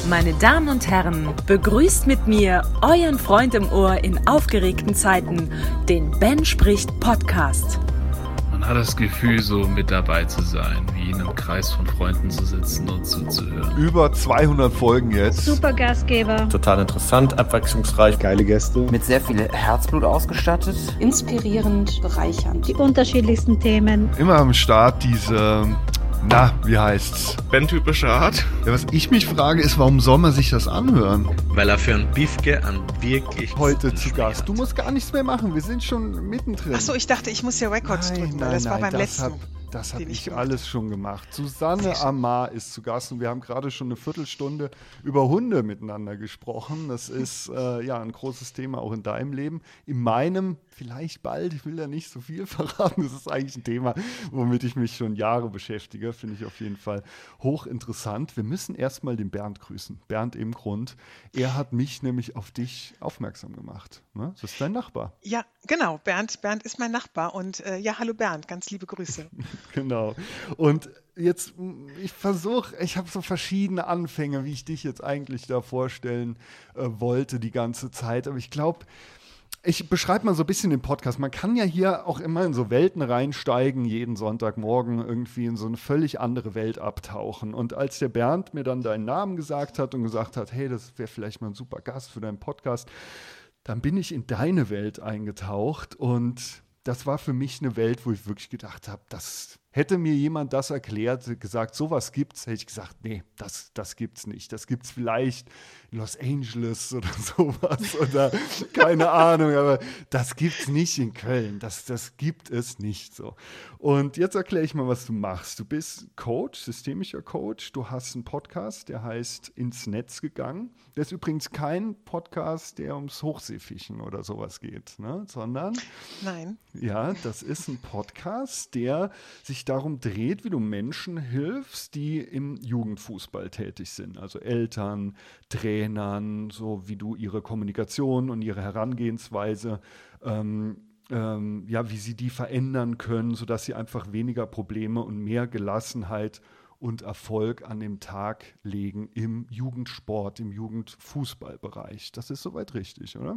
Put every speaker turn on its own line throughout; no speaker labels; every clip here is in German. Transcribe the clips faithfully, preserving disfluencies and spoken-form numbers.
Meine Damen und Herren, begrüßt mit mir euren Freund im Ohr in aufgeregten Zeiten, den Ben spricht Podcast.
Man hat das Gefühl, so mit dabei zu sein, wie in einem Kreis von Freunden zu sitzen und zuzuhören.
Über zweihundert Folgen jetzt.
Super Gastgeber.
Total interessant, abwechslungsreich.
Geile Gäste.
Mit sehr viel Herzblut ausgestattet.
Inspirierend, bereichernd.
Die unterschiedlichsten Themen.
Immer am Start diese, na, wie heißt's?
Ben-typische Art.
Ja, was ich mich frage, ist, warum soll man sich das anhören?
Weil er für ein Biefke an wirklich
Heute zu Gast. Du musst gar nichts mehr machen, wir sind schon mittendrin.
Achso, ich dachte, ich muss ja Records
nein,
drücken, weil
nein,
das war
nein,
beim
das
letzten.
Hab, das habe
ich
ich alles schon gemacht. Susanne Amar ist zu Gast und wir haben gerade schon eine Viertelstunde über Hunde miteinander gesprochen. Das ist äh, ja ein großes Thema auch in deinem Leben. In meinem vielleicht bald, ich will da nicht so viel verraten. Das ist eigentlich ein Thema, womit ich mich schon Jahre beschäftige. Finde ich auf jeden Fall hochinteressant. Wir müssen erstmal den Bernd grüßen. Bernd im Grund. Er hat mich nämlich auf dich aufmerksam gemacht. Ne? Das ist dein Nachbar.
Ja, genau. Bernd, Bernd ist mein Nachbar. Und äh, ja, hallo Bernd, ganz liebe Grüße.
Genau. Und jetzt, ich versuche, ich habe so verschiedene Anfänge, wie ich dich jetzt eigentlich da vorstellen äh, wollte die ganze Zeit. Aber ich glaube, ich beschreibe mal so ein bisschen den Podcast. Man kann ja hier auch immer in so Welten reinsteigen, jeden Sonntagmorgen irgendwie in so eine völlig andere Welt abtauchen. Und als der Bernd mir dann deinen Namen gesagt hat und gesagt hat, hey, das wäre vielleicht mal ein super Gast für deinen Podcast, dann bin ich in deine Welt eingetaucht und das war für mich eine Welt, wo ich wirklich gedacht habe, das hätte mir jemand das erklärt, gesagt, sowas gibt's, hätte ich gesagt, nee, das, das gibt's nicht. Das gibt's vielleicht in Los Angeles oder sowas oder keine Ahnung, aber das gibt's nicht in Köln. Das, das gibt es nicht so. Und jetzt erkläre ich mal, was du machst. Du bist Coach, systemischer Coach. Du hast einen Podcast, der heißt Ins Netz gegangen. Das ist übrigens kein Podcast, der ums Hochseefischen oder sowas geht, ne? Sondern
Nein.
Ja, das ist ein Podcast, der sich darum dreht, wie du Menschen hilfst, die im Jugendfußball tätig sind. Also Eltern, Trainern, so wie du ihre Kommunikation und ihre Herangehensweise, ähm, ähm, ja, wie sie die verändern können, sodass sie einfach weniger Probleme und mehr Gelassenheit und Erfolg an dem Tag legen im Jugendsport, im Jugendfußballbereich. Das ist soweit richtig, oder?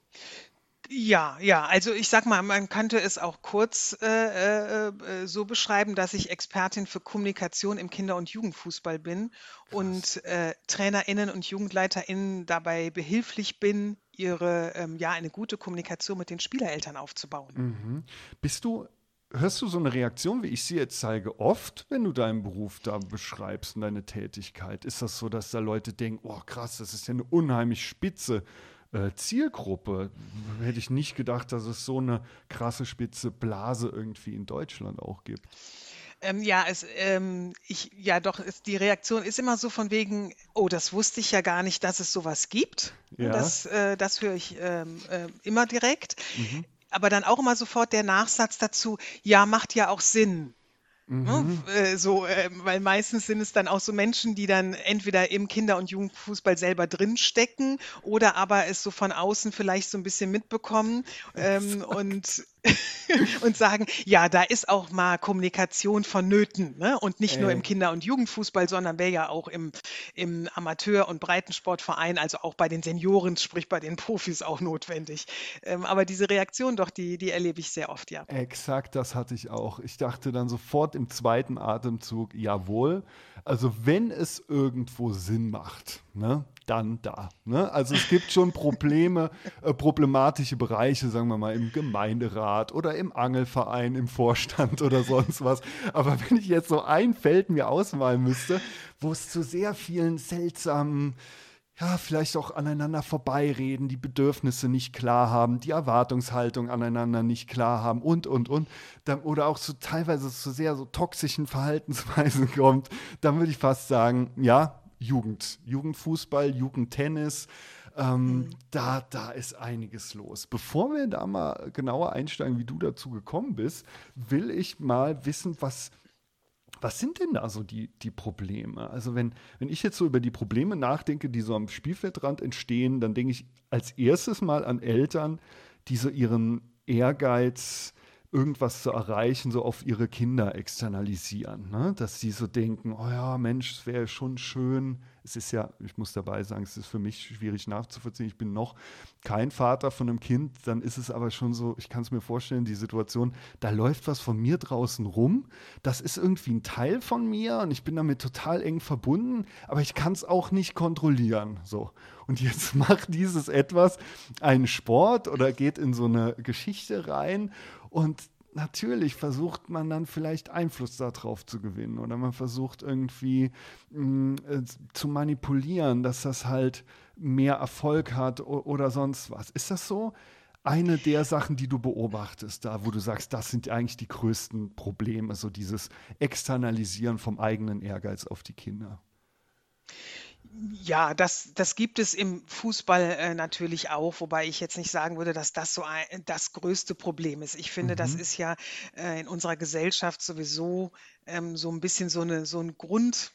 Ja, ja, also ich sag mal, man könnte es auch kurz äh, äh, so beschreiben, dass ich Expertin für Kommunikation im Kinder- und Jugendfußball bin und äh, TrainerInnen und JugendleiterInnen dabei behilflich bin, ihre, ähm, ja, eine gute Kommunikation mit den Spielereltern aufzubauen.
Mhm. Bist du Hörst du so eine Reaktion, wie ich sie jetzt zeige, oft, wenn du deinen Beruf da beschreibst und deine Tätigkeit? Ist das so, dass da Leute denken, oh krass, das ist ja eine unheimlich spitze äh, Zielgruppe? Hätte ich nicht gedacht, dass es so eine krasse spitze Blase irgendwie in Deutschland auch gibt.
Ähm, ja, es, ähm, ich, ja doch, es, die Reaktion ist immer so von wegen, oh, das wusste ich ja gar nicht, dass es sowas gibt.
Ja.
Das, äh, das höre ich ähm, äh, immer direkt.
Mhm.
Aber dann auch immer sofort der Nachsatz dazu, ja, macht ja auch Sinn.
Mhm.
Ne? Äh, so, äh, weil meistens sind es dann auch so Menschen, die dann entweder im Kinder- und Jugendfußball selber drinstecken oder aber es so von außen vielleicht so ein bisschen mitbekommen ähm, und, und sagen, ja, da ist auch mal Kommunikation vonnöten, ne? Und nicht nur
Ey.
im Kinder- und Jugendfußball, sondern wäre ja auch im, im Amateur- und Breitensportverein, also auch bei den Senioren, sprich bei den Profis auch notwendig. Ähm, aber diese Reaktion doch, die, die erlebe ich sehr oft, ja.
Exakt, das hatte ich auch. Ich dachte dann sofort im zweiten Atemzug, jawohl, also wenn es irgendwo Sinn macht, ne, dann da. Ne? Also es gibt schon Probleme, äh, problematische Bereiche, sagen wir mal, im Gemeinderat oder im Angelverein, im Vorstand oder sonst was. Aber wenn ich jetzt so ein Feld mir ausmalen müsste, wo es zu sehr vielen seltsamen, ja, vielleicht auch aneinander vorbeireden, die Bedürfnisse nicht klar haben, die Erwartungshaltung aneinander nicht klar haben und, und, und. Dann, oder auch so teilweise zu sehr so toxischen Verhaltensweisen kommt, dann würde ich fast sagen, ja, Jugend, Jugendfußball, Jugendtennis, ähm, mhm. da, da ist einiges los. Bevor wir da mal genauer einsteigen, wie du dazu gekommen bist, will ich mal wissen, was Was sind denn da so die, die Probleme? Also wenn, wenn ich jetzt so über die Probleme nachdenke, die so am Spielfeldrand entstehen, dann denke ich als erstes mal an Eltern, die so ihren Ehrgeiz irgendwas zu erreichen, so auf ihre Kinder externalisieren. Ne? Dass sie so denken, oh ja, Mensch, es wäre schon schön. Es ist ja, ich muss dabei sagen, es ist für mich schwierig nachzuvollziehen. Ich bin noch kein Vater von einem Kind. Dann ist es aber schon so, ich kann es mir vorstellen, die Situation, da läuft was von mir draußen rum. Das ist irgendwie ein Teil von mir und ich bin damit total eng verbunden, aber ich kann es auch nicht kontrollieren. So. Und jetzt macht dieses etwas einen Sport oder geht in so eine Geschichte rein und natürlich versucht man dann vielleicht Einfluss darauf zu gewinnen oder man versucht irgendwie mh, äh, zu manipulieren, dass das halt mehr Erfolg hat o- oder sonst was. Ist das so eine der Sachen, die du beobachtest, da wo du sagst, das sind eigentlich die größten Probleme, so dieses Externalisieren vom eigenen Ehrgeiz auf die Kinder?
Ja, das, das gibt es im Fußball äh, natürlich auch, wobei ich jetzt nicht sagen würde, dass das so ein, das größte Problem ist. Ich finde, das
Mhm.
ist ja äh, in unserer Gesellschaft sowieso ähm, so ein bisschen so eine, so ein Grund.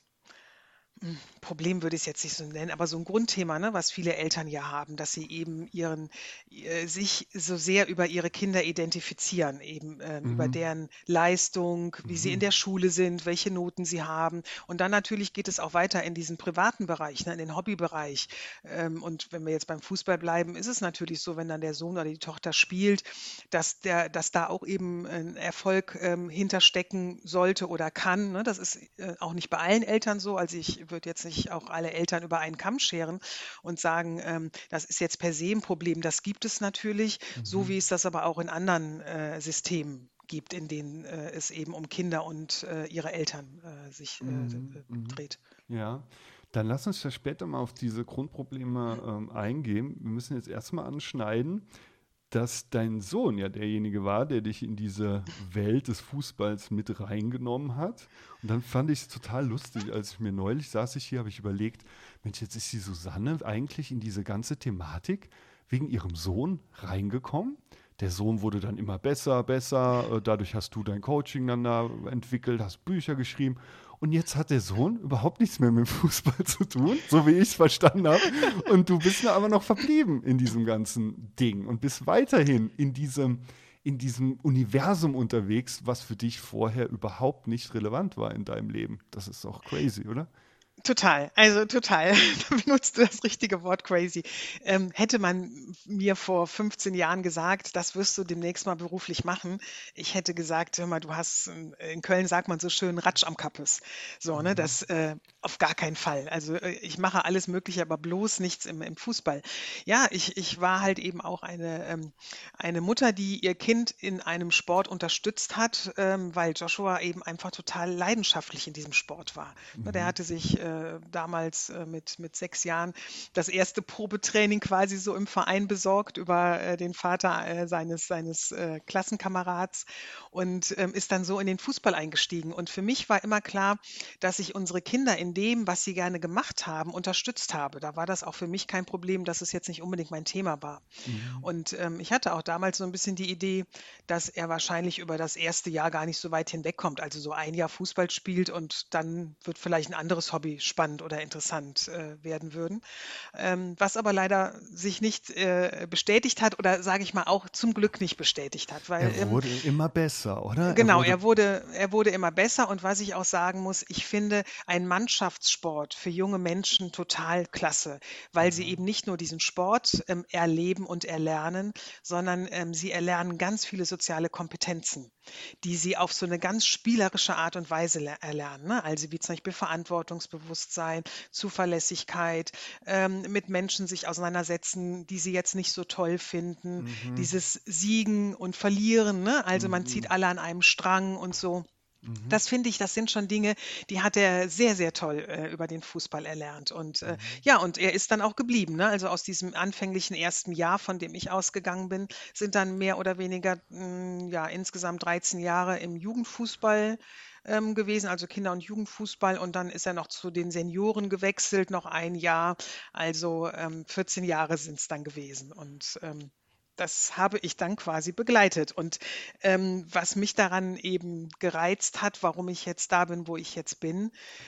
hm, Problem würde ich es jetzt nicht so nennen, aber so ein Grundthema, ne, was viele Eltern ja haben, dass sie eben ihren, äh, sich so sehr über ihre Kinder identifizieren, eben ähm, über
Mhm.
deren Leistung, wie sie in
Mhm.
der Schule sind, welche Noten sie haben. Und dann natürlich geht es auch weiter in diesen privaten Bereich, ne, in den Hobbybereich. Ähm, und wenn wir jetzt beim Fußball bleiben, ist es natürlich so, wenn dann der Sohn oder die Tochter spielt, dass der, dass da auch eben ein Erfolg ähm, hinterstecken sollte oder kann. Ne? Das ist äh, auch nicht bei allen Eltern so. Also ich würde jetzt nicht auch alle Eltern über einen Kamm scheren und sagen, ähm, das ist jetzt per se ein Problem. Das gibt es natürlich, so wie
Mhm.
es das aber auch in anderen äh, Systemen gibt, in denen äh, es eben um Kinder und äh, ihre Eltern äh, sich äh,
Mhm.
äh,
Mhm.
dreht.
Ja, dann lass uns ja später mal auf diese Grundprobleme ähm, eingehen. Wir müssen jetzt erstmal anschneiden, dass dein Sohn ja derjenige war, der dich in diese Welt des Fußballs mit reingenommen hat. Und dann fand ich es total lustig, als ich mir neulich saß ich hier, habe ich überlegt, Mensch, jetzt ist die Susanne eigentlich in diese ganze Thematik wegen ihrem Sohn reingekommen. Der Sohn wurde dann immer besser, besser. äh, Dadurch hast du dein Coaching dann da entwickelt, hast Bücher geschrieben. Und jetzt hat der Sohn überhaupt nichts mehr mit Fußball zu tun, so wie ich es verstanden habe. Und du bist ja aber noch verblieben in diesem ganzen Ding und bist weiterhin in diesem, in diesem Universum unterwegs, was für dich vorher überhaupt nicht relevant war in deinem Leben. Das ist doch crazy, oder?
Total, also total. Da benutzt du das richtige Wort crazy. Ähm, hätte man mir vor fünfzehn Jahren gesagt, das wirst du demnächst mal beruflich machen, ich hätte gesagt, hör mal, du hast, in in Köln sagt man so schön, Ratsch am Kappes. So, ne,
Mhm.
das äh, auf gar keinen Fall. Also äh, ich mache alles Mögliche, aber bloß nichts im, im Fußball. Ja, ich, ich war halt eben auch eine, ähm, eine Mutter, die ihr Kind in einem Sport unterstützt hat, ähm, weil Joshua eben einfach total leidenschaftlich in diesem Sport war. Ne, Der
Mhm.
hatte sich äh, damals äh, mit, mit sechs Jahren das erste Probetraining quasi so im Verein besorgt über äh, den Vater äh, seines, seines äh, Klassenkamerads und ähm, ist dann so in den Fußball eingestiegen. Und für mich war immer klar, dass ich unsere Kinder in dem, was sie gerne gemacht haben, unterstützt habe. Da war das auch für mich kein Problem, dass es jetzt nicht unbedingt mein Thema war.
Mhm.
Und ähm, ich hatte auch damals so ein bisschen die Idee, dass er wahrscheinlich über das erste Jahr gar nicht so weit hinwegkommt. Also so ein Jahr Fußball spielt und dann wird vielleicht ein anderes Hobby spannend oder interessant äh, werden würden. Ähm, was aber leider sich nicht äh, bestätigt hat oder sage ich mal auch zum Glück nicht bestätigt hat, weil
Er
ähm,
wurde immer besser, oder? Er
Genau,
wurde.
er wurde, er wurde immer besser und was ich auch sagen muss, ich finde einen Mannschaftssport für junge Menschen total klasse, weil sie
Mhm.
eben nicht nur diesen Sport ähm, erleben und erlernen, sondern ähm, sie erlernen ganz viele soziale Kompetenzen, die sie auf so eine ganz spielerische Art und Weise le- erlernen. Ne? Also wie zum Beispiel Verantwortungsbewusstsein, Zuverlässigkeit, ähm, mit Menschen sich auseinandersetzen, die sie jetzt nicht so toll finden,
Mhm.
dieses Siegen und Verlieren, ne? Also man zieht
Mhm.
alle an einem Strang und so.
Mhm.
Das finde ich, das sind schon Dinge, die hat er sehr, sehr toll äh, über den Fußball erlernt. Und äh,
Mhm.
ja, und er ist dann auch geblieben. Ne? Also aus diesem anfänglichen ersten Jahr, von dem ich ausgegangen bin, sind dann mehr oder weniger mh, ja, insgesamt dreizehn Jahre im Jugendfußball ähm, gewesen, also Kinder- und Jugendfußball. Und dann ist er noch zu den Senioren gewechselt, noch ein Jahr. Also ähm, vierzehn Jahre sind es dann gewesen. Und ähm, das habe ich dann quasi begleitet. Und ähm, was mich daran eben gereizt hat, warum ich jetzt da bin, wo ich jetzt bin,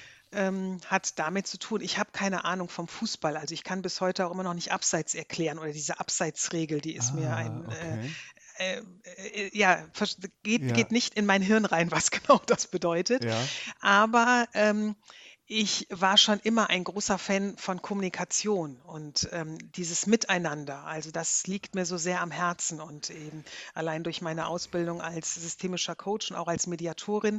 ähm, hat damit zu tun, ich habe keine Ahnung vom Fußball. Also ich kann bis heute auch immer noch nicht Abseits erklären oder diese Abseitsregel, die ist mir
Ah,
ein, äh,
okay.
äh, äh, ja, geht,
Ja.
geht nicht in mein Hirn rein, was genau das bedeutet.
Ja.
Aber ähm, ich war schon immer ein großer Fan von Kommunikation und ähm, dieses Miteinander. Also das liegt mir so sehr am Herzen und eben allein durch meine Ausbildung als systemischer Coach und auch als Mediatorin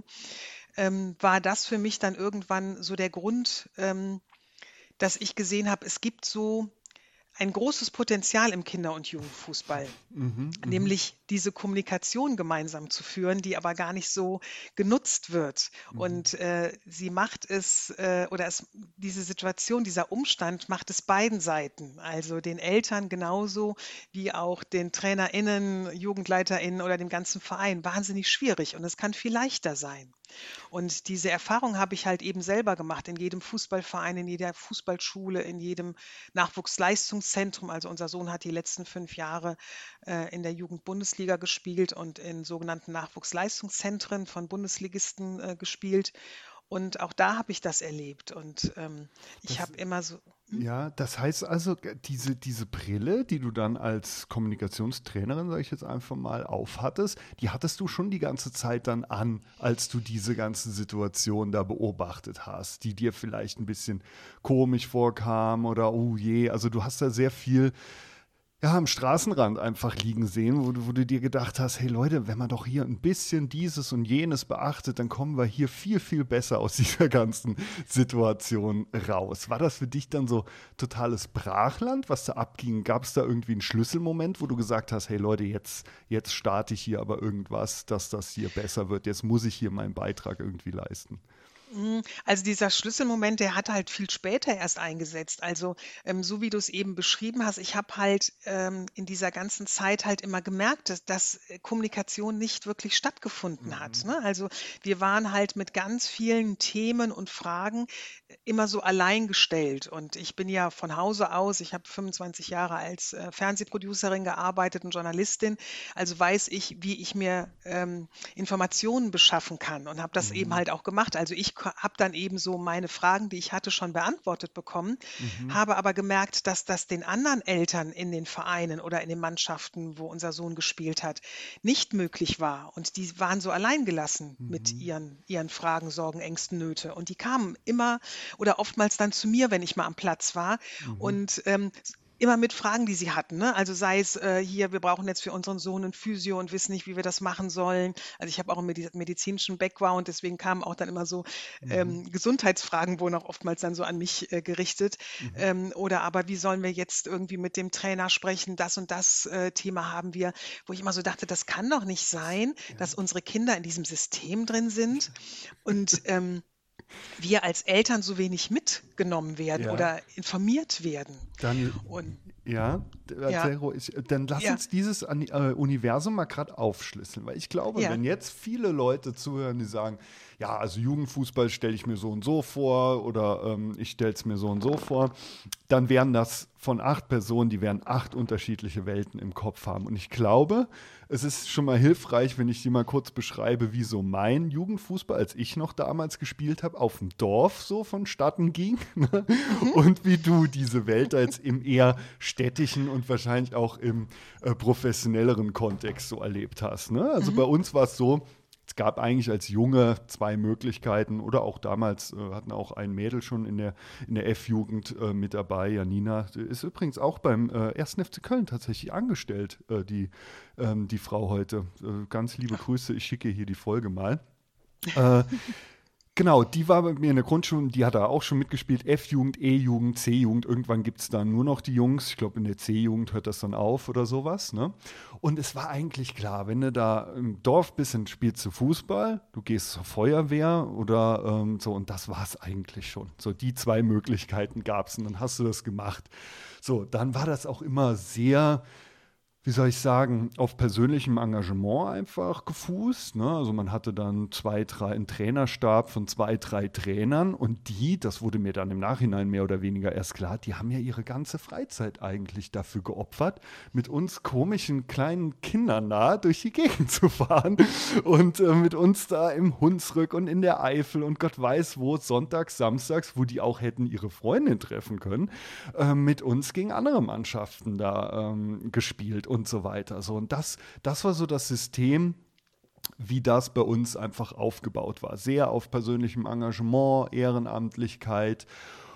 ähm, war das für mich dann irgendwann so der Grund, ähm, dass ich gesehen habe, es gibt so ein großes Potenzial im Kinder- und Jugendfußball,
Mhm, mhm.
nämlich diese Kommunikation gemeinsam zu führen, die aber gar nicht so genutzt wird.
Mhm.
Und äh, sie macht es, äh, oder es, diese Situation, dieser Umstand macht es beiden Seiten, also den Eltern genauso wie auch den TrainerInnen, JugendleiterInnen oder dem ganzen Verein, wahnsinnig schwierig und es kann viel leichter sein. Und diese Erfahrung habe ich halt eben selber gemacht, in jedem Fußballverein, in jeder Fußballschule, in jedem Nachwuchsleistungszentrum. Also unser Sohn hat die letzten fünf Jahre äh, in der Jugendbundesliga gespielt und in sogenannten Nachwuchsleistungszentren von Bundesligisten äh, gespielt. Und auch da habe ich das erlebt. Und ähm, ich
Das-
habe immer so. Hm?
Ja, das heißt also, g- diese, diese Brille, die du dann als Kommunikationstrainerin, sage ich jetzt einfach mal, aufhattest, die hattest du schon die ganze Zeit dann an, als du diese ganze Situation da beobachtet hast, die dir vielleicht ein bisschen komisch vorkam oder oh je, also du hast da sehr viel ja, am Straßenrand einfach liegen sehen, wo du, wo du dir gedacht hast, hey Leute, wenn man doch hier ein bisschen dieses und jenes beachtet, dann kommen wir hier viel, viel besser aus dieser ganzen Situation raus. War das für dich dann so totales Brachland, was da abging? Gab es da irgendwie einen Schlüsselmoment, wo du gesagt hast, hey Leute, jetzt, jetzt starte ich hier aber irgendwas, dass das hier besser wird, jetzt muss ich hier meinen Beitrag irgendwie leisten?
Mm, Also dieser Schlüsselmoment, der hat halt viel später erst eingesetzt. Also ähm, so wie du es eben beschrieben hast, ich habe halt ähm, in dieser ganzen Zeit halt immer gemerkt, dass, dass äh, Kommunikation nicht wirklich stattgefunden hat. Ne? Also wir waren halt mit ganz vielen Themen und Fragen äh, immer so allein gestellt. Und ich bin ja von Hause aus, ich habe fünfundzwanzig Jahre als äh, Fernsehproducerin gearbeitet und Journalistin, also weiß ich, wie ich mir ähm, Informationen beschaffen kann und habe das eben halt auch gemacht. Also ich habe dann eben so meine Fragen, die ich hatte, schon beantwortet bekommen, habe aber gemerkt, dass das den anderen Eltern in den Vereinen oder in den Mannschaften, wo unser Sohn gespielt hat, nicht möglich war. Und die waren so alleingelassen mit ihren, ihren Fragen, Sorgen, Ängsten, Nöte. Und die kamen immer oder oftmals dann zu mir, wenn ich mal am Platz war. Und ähm, immer mit Fragen, die sie hatten. Ne? Also sei es äh, hier, wir brauchen jetzt für unseren Sohn ein Physio und wissen nicht, wie wir das machen sollen. Also ich habe auch einen Medi medizinischen Background, deswegen kamen auch dann immer so ähm, Gesundheitsfragen, wurden auch oftmals dann so an mich äh, gerichtet. Ähm, oder aber wie sollen wir jetzt irgendwie mit dem Trainer sprechen? Das und das äh, Thema haben wir, wo ich immer so dachte, das kann doch nicht sein, dass unsere Kinder in diesem System drin sind und ähm, wir als Eltern so wenig mitgenommen werden
Ja.
oder informiert werden.
Dann,
Und
ja, d- erzähl ruhig. Dann lass
Ja.
uns dieses Ani- äh, Universum mal gerade aufschlüsseln, weil ich glaube,
Ja.
wenn jetzt viele Leute zuhören, die sagen, ja, also Jugendfußball stelle ich mir so und so vor oder ähm, ich stelle es mir so und so vor, dann wären das von acht Personen, die werden acht unterschiedliche Welten im Kopf haben. Und ich glaube, es ist schon mal hilfreich, wenn ich dir mal kurz beschreibe, wie so mein Jugendfußball, als ich noch damals gespielt habe, auf dem Dorf so vonstatten ging ne? und wie du diese Welt da jetzt im eher städtischen und wahrscheinlich auch im äh, professionelleren Kontext so erlebt hast. Ne? Also bei uns war es so, es gab eigentlich als Junge zwei Möglichkeiten oder auch damals äh, hatten auch ein Mädel schon in der, in der F-Jugend äh, mit dabei, Janina, die ist übrigens auch beim äh, ersten F C Köln tatsächlich angestellt, äh, die, ähm, die Frau heute. Äh, ganz liebe Grüße, ich schicke hier die Folge mal. Äh, Genau, die war bei mir in der Grundschule, die hat da auch schon mitgespielt, F-Jugend, E-Jugend, C-Jugend, irgendwann gibt es dann nur noch die Jungs, ich glaube in der C-Jugend hört das dann auf oder sowas, ne? Und es war eigentlich klar, wenn du da im Dorf bist und spielst du Fußball, du gehst zur Feuerwehr oder ähm, so und das war es eigentlich schon. So die zwei Möglichkeiten gab es und dann hast du das gemacht. So, dann war das auch immer sehr, wie soll ich sagen, auf persönlichem Engagement einfach gefußt. Ne? Also man hatte dann zwei, drei, einen Trainerstab von zwei, drei Trainern und die, das wurde mir dann im Nachhinein mehr oder weniger erst klar, die haben ja ihre ganze Freizeit eigentlich dafür geopfert, mit uns komischen kleinen Kindern da durch die Gegend zu fahren und äh, mit uns da im Hunsrück und in der Eifel und Gott weiß wo, sonntags, samstags, wo die auch hätten ihre Freundin treffen können, äh, mit uns gegen andere Mannschaften da ähm, gespielt. und so weiter. So, und das, das war so das System, wie das bei uns einfach aufgebaut war. Sehr auf persönlichem Engagement, Ehrenamtlichkeit.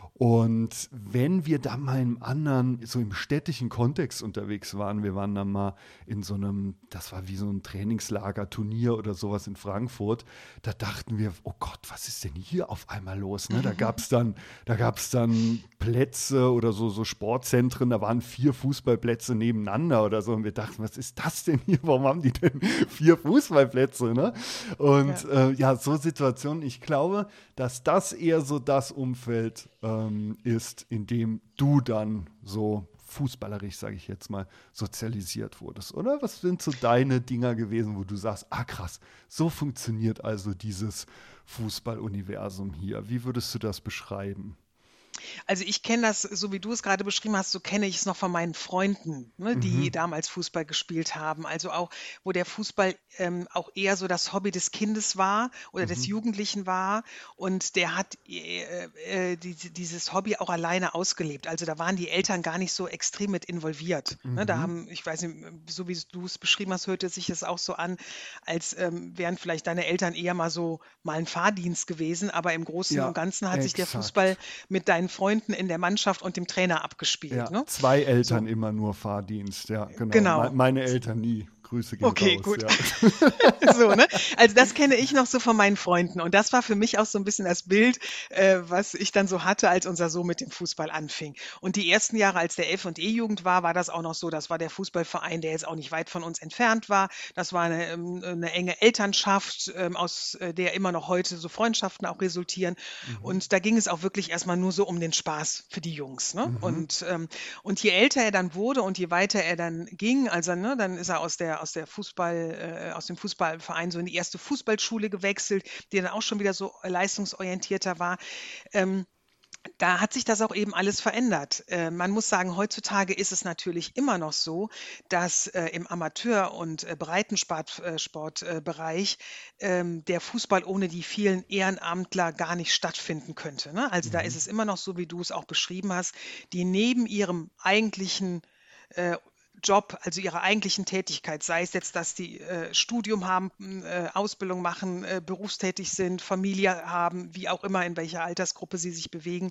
Und wenn wir da mal im anderen, so im städtischen Kontext unterwegs waren, wir waren dann mal in so einem, das war wie so ein Trainingslager, Turnier oder sowas in Frankfurt, da dachten wir, oh Gott, was ist denn hier auf einmal los? Ne? Da gab es dann, da gab's dann Plätze oder so, so Sportzentren, da waren vier Fußballplätze nebeneinander oder so. Und wir dachten, was ist das denn hier? Warum haben die denn vier Fußballplätze? Ne? Und ja. Äh, ja, so Situationen, ich glaube, dass das eher so das Umfeld ähm, ist, in dem du dann so fußballerisch, sage ich jetzt mal, sozialisiert wurdest, oder? Was sind so deine Dinger gewesen, wo du sagst, ah krass, so funktioniert also dieses Fußballuniversum hier. Wie würdest du das beschreiben?
Also ich kenne das, so wie du es gerade beschrieben hast, so kenne ich es noch von meinen Freunden, ne, die
Mhm.
damals Fußball gespielt haben. Also auch, wo der Fußball ähm, auch eher so das Hobby des Kindes war oder des
Mhm.
Jugendlichen war. Und der hat äh, äh, die, dieses Hobby auch alleine ausgelebt. Also da waren die Eltern gar nicht so extrem mit involviert. Ne, da
Mhm.
haben, ich weiß nicht, so wie du es beschrieben hast, hörte sich das auch so an, als ähm, wären vielleicht deine Eltern eher mal so mal ein Fahrdienst gewesen. Aber im Großen
Ja,
und Ganzen hat sich der
exakt.
Fußball mit deinen Freunden in der Mannschaft und dem Trainer abgespielt.
Ja,
Ne?
zwei Eltern
So,
immer nur Fahrdienst, ja, genau. Me
genau.
meine Eltern nie. Grüße gehen
Okay,
raus,
gut.
ja.
So, ne? Also das kenne ich noch so von meinen Freunden. Und das war für mich auch so ein bisschen das Bild, äh, was ich dann so hatte, als unser Sohn mit dem Fußball anfing. Und die ersten Jahre, als der F- und E-Jugend war, war das auch noch so. Das war der Fußballverein, der jetzt auch nicht weit von uns entfernt war. Das war eine, ähm, eine enge Elternschaft, ähm, aus äh, der immer noch heute so Freundschaften auch resultieren.
Mhm.
Und da ging es auch wirklich erstmal nur so um den Spaß für die Jungs. Ne?
Mhm.
Und, ähm, und je älter er dann wurde und je weiter er dann ging, also ne, dann ist er aus der, aus der Fußball, äh, aus dem Fußballverein so in die erste Fußballschule gewechselt, die dann auch schon wieder so leistungsorientierter war. Ähm, Da hat sich das auch eben alles verändert. Äh, man muss sagen, heutzutage ist es natürlich immer noch so, dass äh, im Amateur- und äh, Breitensportbereich äh, Sportbereich, ähm, der Fußball ohne die vielen Ehrenamtler gar nicht stattfinden könnte. Ne? Also da ist
Mhm.
es immer noch so, wie du es auch beschrieben hast, die neben ihrem eigentlichen äh, Job, also ihrer eigentlichen Tätigkeit, sei es jetzt, dass die äh, Studium haben, äh, Ausbildung machen, äh, berufstätig sind, Familie haben, wie auch immer, in welcher Altersgruppe sie sich bewegen,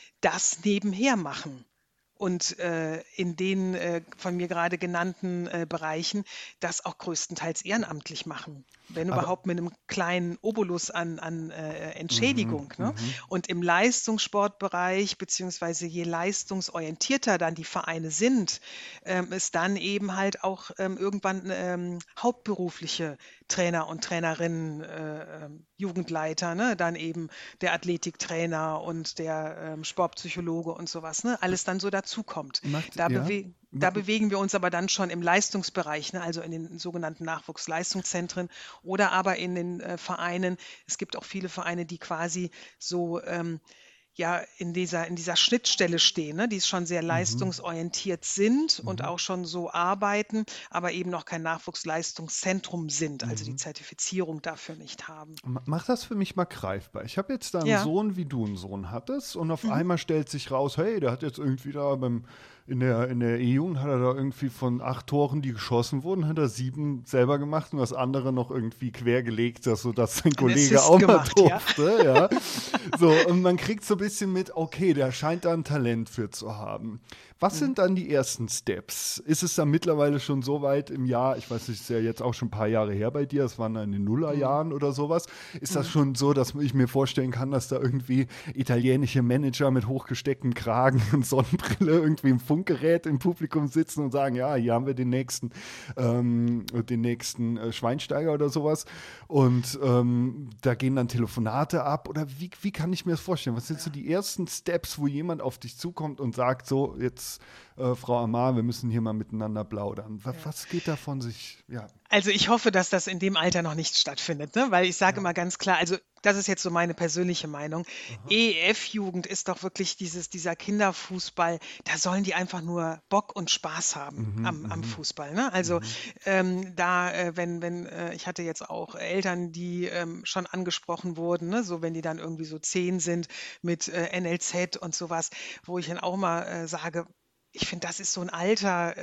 das nebenher machen. Und äh, in den äh, von mir gerade genannten äh, Bereichen das auch größtenteils ehrenamtlich machen. Wenn
Aber
überhaupt mit einem kleinen Obolus an, an äh,
mhm.
Entschädigung. Ne?
Mhm.
Und im Leistungssportbereich, beziehungsweise je leistungsorientierter dann die Vereine sind, ähm, ist dann eben halt auch ähm, irgendwann ähm, hauptberufliche Trainer und Trainerinnen, äh, ähm, Jugendleiter, ne? Dann eben der Athletiktrainer und der ähm, Sportpsychologe und sowas, ne? Alles dann so dazukommt.
Macht,
Da,
ja.
bewe
Ma
da bewegen wir uns aber dann schon im Leistungsbereich, ne? Also in den sogenannten Nachwuchsleistungszentren oder aber in den äh, Vereinen. Es gibt auch viele Vereine, die quasi so ähm, ja in dieser, in dieser Schnittstelle stehen, ne? Die schon sehr
mhm.
leistungsorientiert sind und
Mhm.
auch schon so arbeiten, aber eben noch kein Nachwuchsleistungszentrum sind, also die
Mhm.
Zertifizierung dafür nicht haben.
Ma- Mach das für mich mal greifbar. Ich habe jetzt da einen
Ja.
Sohn, wie du einen Sohn hattest, und auf
Mhm.
einmal stellt sich raus, hey, der hat jetzt irgendwie da beim, in der, in der E-Jugend hat er da irgendwie von acht Toren, die geschossen wurden, hat er sieben selber gemacht und das andere noch irgendwie quergelegt, dass, sodass sein
Ein
Kollege
Assist
auch mal
gemacht, ja.
durfte. Ja. So, und man kriegt so ein bisschen mit, okay, der scheint da ein Talent für zu haben. Was
Mhm.
sind dann die ersten Steps? Ist es dann mittlerweile schon so weit im Jahr, ich weiß nicht, ist ja jetzt auch schon ein paar Jahre her bei dir, das waren dann in den
Mhm.
Nullerjahren oder sowas. Ist das
Mhm.
schon so, dass ich mir vorstellen kann, dass da irgendwie italienische Manager mit hochgestecktem Kragen und Sonnenbrille irgendwie im Funkgerät im Publikum sitzen und sagen, ja, hier haben wir den nächsten, ähm, den nächsten äh, Schweinsteiger oder sowas. Und ähm, da gehen dann Telefonate ab. Oder wie, wie kann ich mir das vorstellen? Was sind so die ersten Steps, wo jemand auf dich zukommt und sagt, so, jetzt äh, Frau Amar, wir müssen hier mal miteinander plaudern. Was,
Ja.
was geht da von sich? Ja.
Also ich hoffe, dass das in dem Alter noch nicht stattfindet, ne? Weil ich sage
Ja.
immer ganz klar, also das ist jetzt so meine persönliche Meinung.
Aha.
E E F-Jugend ist doch wirklich dieses, dieser Kinderfußball, da sollen die einfach nur Bock und Spaß haben
Mhm,
am, am
mhm,
Fußball. Ne? Also
mhm.
ähm, da, äh, wenn, wenn, äh, ich hatte jetzt auch Eltern, die ähm, schon angesprochen wurden, ne? So wenn die dann irgendwie so zehn sind mit äh, N L Z und sowas, wo ich dann auch mal äh, sage, ich finde, das ist so ein Alter, ähm,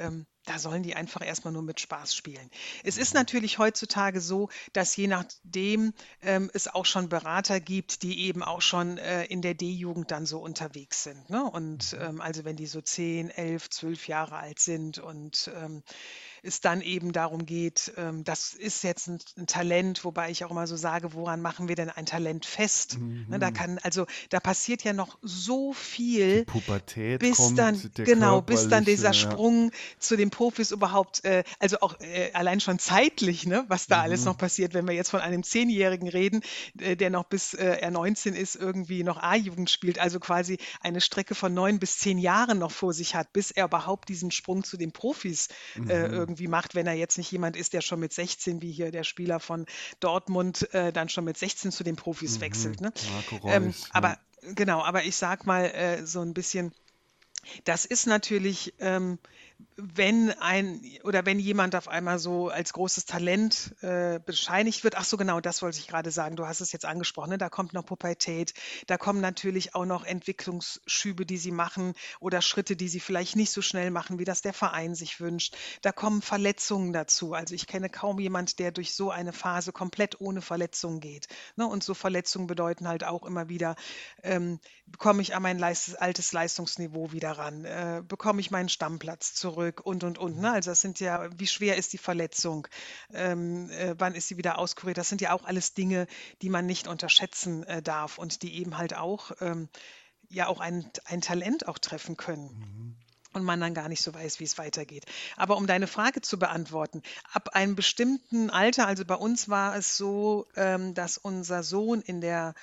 da sollen die einfach erstmal nur mit Spaß spielen. Es ist natürlich heutzutage so, dass je nachdem ähm, es auch schon Berater gibt, die eben auch schon äh, in der D-Jugend dann so unterwegs sind. Ne? Und ähm, also wenn die so zehn, elf, zwölf Jahre alt sind und ähm, es dann eben darum geht, ähm, das ist jetzt ein, ein Talent, wobei ich auch immer so sage, woran machen wir denn ein Talent fest?
Mhm.
Ne, da kann, also da passiert ja noch so
Die
viel,
Pubertät
bis
kommt,
dann,
der
genau, bis dann
körperliche,
dieser
ja.
Sprung zu den Profis überhaupt, äh, also auch äh, allein schon zeitlich, ne, was da alles noch
Mhm.
passiert, wenn wir jetzt von einem Zehnjährigen reden, äh, der noch bis äh, er neunzehn ist, irgendwie noch A-Jugend spielt, also quasi eine Strecke von neun bis zehn Jahren noch vor sich hat, bis er überhaupt diesen Sprung zu den Profis äh,
Mhm.
irgendwie macht, wenn er jetzt nicht jemand ist, der schon mit sechzehn, wie hier der Spieler von Dortmund, äh, dann schon mit sechzehn zu den Profis
Mhm.
wechselt. Ne?
Marco
Ähm,
Reus, ja.
aber genau, aber ich sag mal äh, so ein bisschen, das ist natürlich, ähm, wenn ein oder wenn jemand auf einmal so als großes Talent äh, bescheinigt wird, ach so genau, das wollte ich gerade sagen, du hast es jetzt angesprochen, ne? Da kommt noch Pubertät, da kommen natürlich auch noch Entwicklungsschübe, die sie machen oder Schritte, die sie vielleicht nicht so schnell machen, wie das der Verein sich wünscht. Da kommen Verletzungen dazu. Also ich kenne kaum jemand, der durch so eine Phase komplett ohne Verletzung geht. Ne? Und so Verletzungen bedeuten halt auch immer wieder, ähm, bekomme ich an mein leistes, altes Leistungsniveau wieder ran, äh, bekomme ich meinen Stammplatz zurück und, und, und. Ne? Also das sind ja, wie schwer ist die Verletzung? Ähm, äh, wann ist sie wieder auskuriert? Das sind ja auch alles Dinge, die man nicht unterschätzen äh, darf und die eben halt auch, ähm, ja auch ein, ein Talent auch treffen können.
Mhm.
Und man dann gar nicht so weiß, wie es weitergeht. Aber um deine Frage zu beantworten, ab einem bestimmten Alter, also bei uns war es so, ähm, dass unser Sohn in der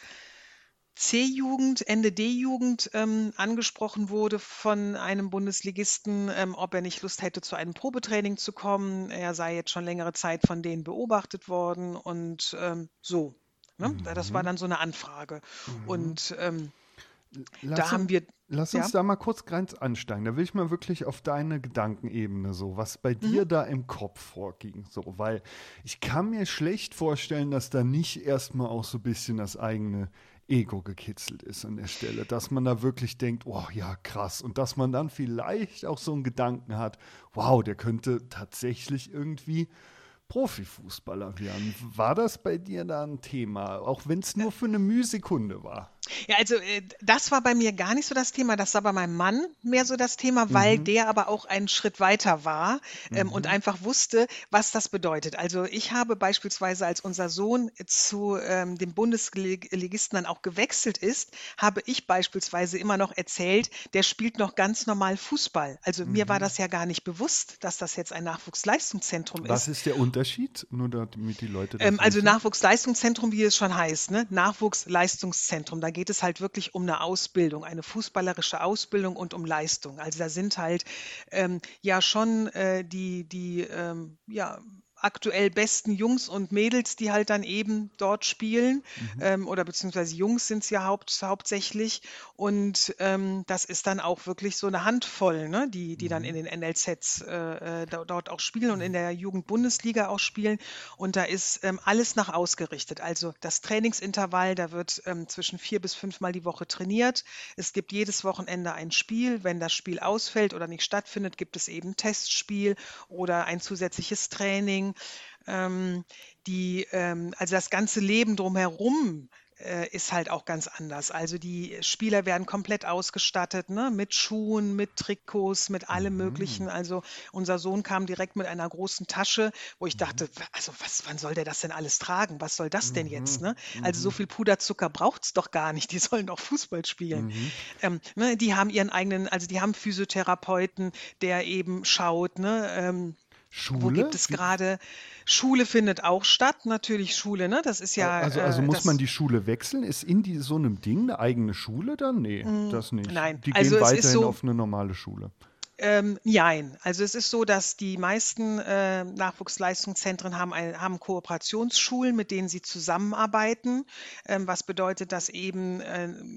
C-Jugend, Ende D-Jugend ähm, angesprochen wurde von einem Bundesligisten, ähm, ob er nicht Lust hätte, zu einem Probetraining zu kommen. Er sei jetzt schon längere Zeit von denen beobachtet worden und ähm, so. Ne? Das war
Mhm.
dann so eine Anfrage.
Mhm.
Und ähm,
Lass,
da haben
uns,
wir,
lass
ja,
uns da mal kurz ganz ansteigen. Da will ich mal wirklich auf deine Gedankenebene so, was bei dir
mhm.
da im Kopf vorging. So, weil ich kann mir schlecht vorstellen, dass da nicht erstmal auch so ein bisschen das eigene Ego gekitzelt ist an der Stelle. Dass man da wirklich denkt, oh ja, krass. Und dass man dann vielleicht auch so einen Gedanken hat, wow, der könnte tatsächlich irgendwie Profifußballer werden. War das bei dir da ein Thema, auch wenn es nur für eine Mühsekunde war?
Ja, also äh, das war bei mir gar nicht so das Thema, das war bei meinem Mann mehr so das Thema, weil
Mhm.
der aber auch einen Schritt weiter war ähm, und
Mhm.
einfach wusste, was das bedeutet. Also ich habe beispielsweise, als unser Sohn zu ähm, dem Bundesligisten dann auch gewechselt ist, habe ich beispielsweise immer noch erzählt, der spielt noch ganz normal Fußball. Also mir war
Mhm.
das ja gar nicht bewusst, dass das jetzt ein Nachwuchsleistungszentrum
Was
ist.
ist der Unterschied? Nur damit die Leute das
Ähm, also
wissen.
Nachwuchsleistungszentrum, wie es schon heißt, ne? Nachwuchsleistungszentrum. Da geht es halt wirklich um eine Ausbildung, eine fußballerische Ausbildung und um Leistung. Also da sind halt ähm, ja schon äh, die, die ähm, ja, aktuell besten Jungs und Mädels, die halt dann eben dort spielen,
Mhm.
ähm, oder beziehungsweise Jungs sind es ja haupt, hauptsächlich. Und ähm, das ist dann auch wirklich so eine Handvoll, ne? die, die dann in
Mhm.
den N L Zs äh, äh, do- dort auch spielen und in der Jugendbundesliga auch spielen. Und da ist ähm, alles nach ausgerichtet. Also das Trainingsintervall, da wird ähm, zwischen vier bis fünfmal die Woche trainiert. Es gibt jedes Wochenende ein Spiel. Wenn das Spiel ausfällt oder nicht stattfindet, gibt es eben ein Testspiel oder ein zusätzliches Training. Ähm, die, ähm, also das ganze Leben drumherum äh, ist halt auch ganz anders. Also die Spieler werden komplett ausgestattet, ne? Mit Schuhen, mit Trikots, mit allem Möglichen.
Mhm.
Also unser Sohn kam direkt mit einer großen Tasche, wo ich
Mhm.
dachte, wa- also was, wann soll der das denn alles tragen? Was soll das denn jetzt?
Mhm.
Ne? Also so
Mhm.
viel Puderzucker braucht es doch gar nicht. Die sollen doch Fußball spielen.
Mhm.
Ähm, ne, die haben ihren eigenen, also die haben Physiotherapeuten, der eben schaut, ne? Ähm, wo gibt
Schule?
es
Wie,
gerade? Schule findet auch statt, natürlich Schule, ne? Das ist ja
also, also
äh,
muss man
das.
die Schule wechseln? Ist in die, so einem Ding eine eigene Schule dann? Nee,
Mm,
das nicht.
nein,
Die
also
gehen
es ist
weiterhin
so,
auf eine normale Schule.
ähm, jein. Also es ist so, dass die meisten äh, Nachwuchsleistungszentren haben, ein, haben Kooperationsschulen, mit denen sie zusammenarbeiten, ähm, was bedeutet, dass eben äh,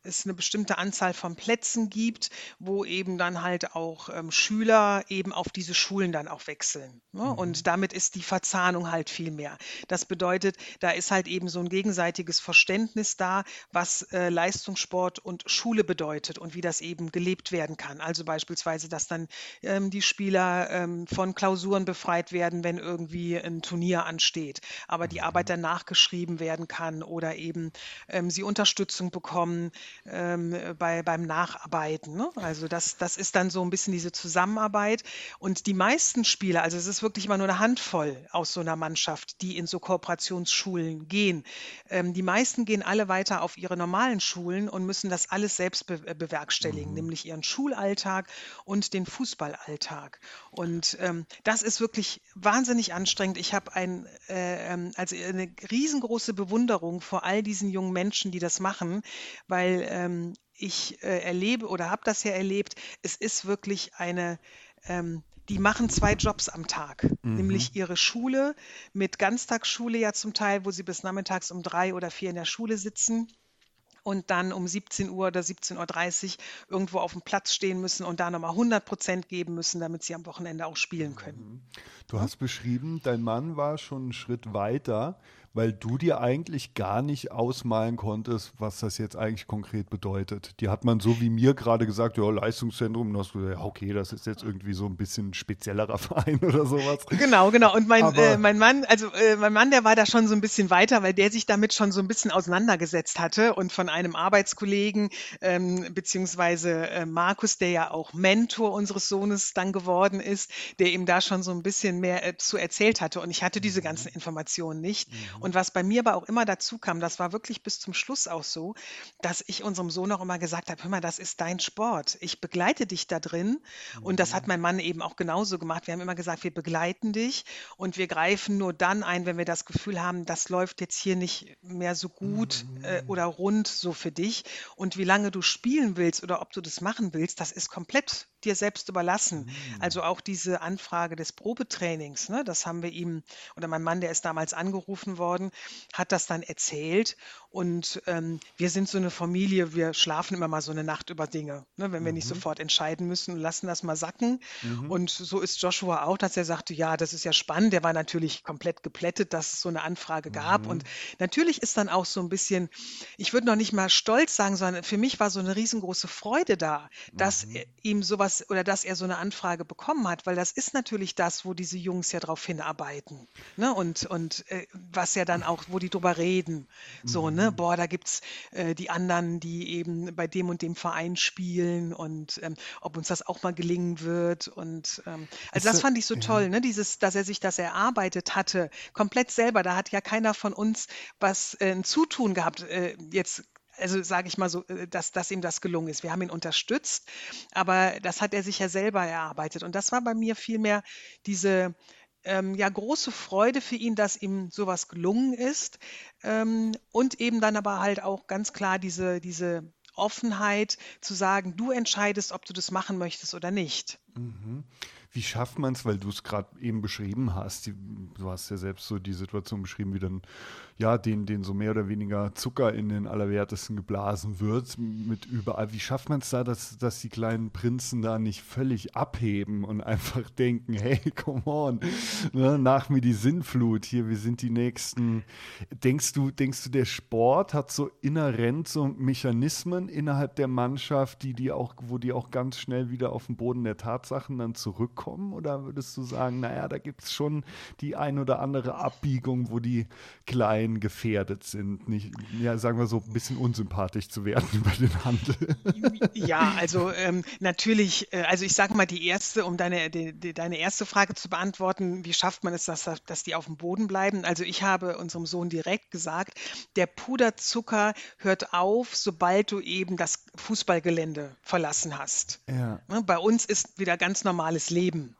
es eine bestimmte Anzahl von Plätzen gibt, wo eben dann halt auch ähm, Schüler eben auf diese Schulen dann auch wechseln. Ne? Mhm. Und damit ist die Verzahnung halt viel mehr. Das bedeutet, da ist halt eben so ein gegenseitiges Verständnis da, was äh, Leistungssport und Schule bedeutet und wie das eben gelebt werden kann. Also beispielsweise, dass dann ähm, die Spieler ähm, von Klausuren befreit werden, wenn irgendwie ein Turnier ansteht, aber die Arbeit dann nachgeschrieben werden kann oder eben ähm, sie Unterstützung bekommen ähm, bei, beim Nacharbeiten. Ne? Also das, das ist dann so ein bisschen diese Zusammenarbeit. Und die meisten Spieler, also es ist wirklich immer nur eine Handvoll aus so einer Mannschaft, die in so Kooperationsschulen gehen. Ähm, die meisten gehen alle weiter auf ihre normalen Schulen und müssen das alles selbst be bewerkstelligen, mhm. nämlich ihren Schulalltag und den Fußballalltag. Und ähm, das ist wirklich wahnsinnig anstrengend. Ich habe ein, äh, also eine riesengroße Bewunderung vor all diesen jungen Menschen, die das machen, weil ähm, ich äh, erlebe oder habe das ja erlebt, es ist wirklich eine, ähm, die machen zwei Jobs am Tag, mhm. nämlich ihre Schule mit Ganztagsschule ja zum Teil, wo sie bis nachmittags um drei oder vier in der Schule sitzen. Und dann um siebzehn Uhr oder siebzehn Uhr dreißig irgendwo auf dem Platz stehen müssen und da nochmal hundert Prozent geben müssen, damit sie am Wochenende auch spielen können.
Du hast beschrieben, dein Mann war schon einen Schritt weiter, weil du dir eigentlich gar nicht ausmalen konntest, was das jetzt eigentlich konkret bedeutet. Die hat man so wie mir gerade gesagt, ja, Leistungszentrum, und hast du gesagt, ja, okay, das ist jetzt irgendwie so ein bisschen speziellerer Verein oder sowas.
Genau, genau. Und mein, äh, mein Mann, also äh, mein Mann, der war da schon so ein bisschen weiter, weil der sich damit schon so ein bisschen auseinandergesetzt hatte und von einem Arbeitskollegen, ähm, beziehungsweise äh, Markus, der ja auch Mentor unseres Sohnes dann geworden ist, der ihm da schon so ein bisschen mehr äh, zu erzählt hatte. Und ich hatte diese ganzen Informationen nicht. Mhm. Und was bei mir aber auch immer dazu kam, das war wirklich bis zum Schluss auch so, dass ich unserem Sohn auch immer gesagt habe, hör mal, das ist dein Sport. Ich begleite dich da drin. Mhm. Und das hat mein Mann eben auch genauso gemacht. Wir haben immer gesagt, wir begleiten dich und wir greifen nur dann ein, wenn wir das Gefühl haben, das läuft jetzt hier nicht mehr so gut mhm. äh, oder rund so für dich. Und wie lange du spielen willst oder ob du das machen willst, das ist komplett dir selbst überlassen. Mhm. Also auch diese Anfrage des Probetrainings, ne, das haben wir ihm, oder mein Mann, der ist damals angerufen worden, hat das dann erzählt und ähm, wir sind so eine Familie, wir schlafen immer mal so eine Nacht über Dinge, ne, wenn wir mhm. nicht sofort entscheiden müssen und lassen das mal sacken. Mhm. Und so ist Joshua auch, dass er sagte, ja, das ist ja spannend. Der war natürlich komplett geplättet, dass es so eine Anfrage gab. Mhm. Und natürlich ist dann auch so ein bisschen, ich würde noch nicht mal stolz sagen, sondern für mich war so eine riesengroße Freude da, dass mhm. ihm sowas oder dass er so eine Anfrage bekommen hat, weil das ist natürlich das, wo diese Jungs ja drauf hinarbeiten, ne? Und, und äh, was ja dann auch, wo die drüber reden, so, ne, boah, da gibt's äh, die anderen, die eben bei dem und dem Verein spielen und ähm, ob uns das auch mal gelingen wird und ähm, also das fand ich so toll, ne, dieses, dass er sich das erarbeitet hatte, komplett selber, da hat ja keiner von uns was äh, ein Zutun gehabt, äh, jetzt also sage ich mal so, dass, dass ihm das gelungen ist. Wir haben ihn unterstützt, aber das hat er sich ja selber erarbeitet. Und das war bei mir vielmehr diese ähm, ja, große Freude für ihn, dass ihm sowas gelungen ist. Ähm, und eben dann aber halt auch ganz klar diese, diese Offenheit zu sagen, du entscheidest, ob du das machen möchtest oder nicht.
Mhm. Wie schafft man es, weil du es gerade eben beschrieben hast, die, du hast ja selbst so die Situation beschrieben, wie dann ja, denen, denen so mehr oder weniger Zucker in den Allerwertesten geblasen wird, mit überall. Wie schafft man es da, dass, dass die kleinen Prinzen da nicht völlig abheben und einfach denken, hey, come on, ne, nach mir die Sinnflut, hier, wir sind die Nächsten. Denkst du, denkst du, der Sport hat so inhärent so Mechanismen innerhalb der Mannschaft, die, die auch, wo die auch ganz schnell wieder auf den Boden der Tatsachen dann zurückkommen? Oder würdest du sagen, naja, da gibt es schon die ein oder andere Abbiegung, wo die Kleinen gefährdet sind, nicht, ja, sagen wir so, ein bisschen unsympathisch zu werden über den Handel?
Ja, also ähm, natürlich, äh, also ich sage mal, die erste, um deine, die, die, deine erste Frage zu beantworten, wie schafft man es, dass, dass die auf dem Boden bleiben? Also ich habe unserem Sohn direkt gesagt, der Puderzucker hört auf, sobald du eben das Fußballgelände verlassen hast.
Ja.
Ne, bei uns ist wieder ganz normales Leben.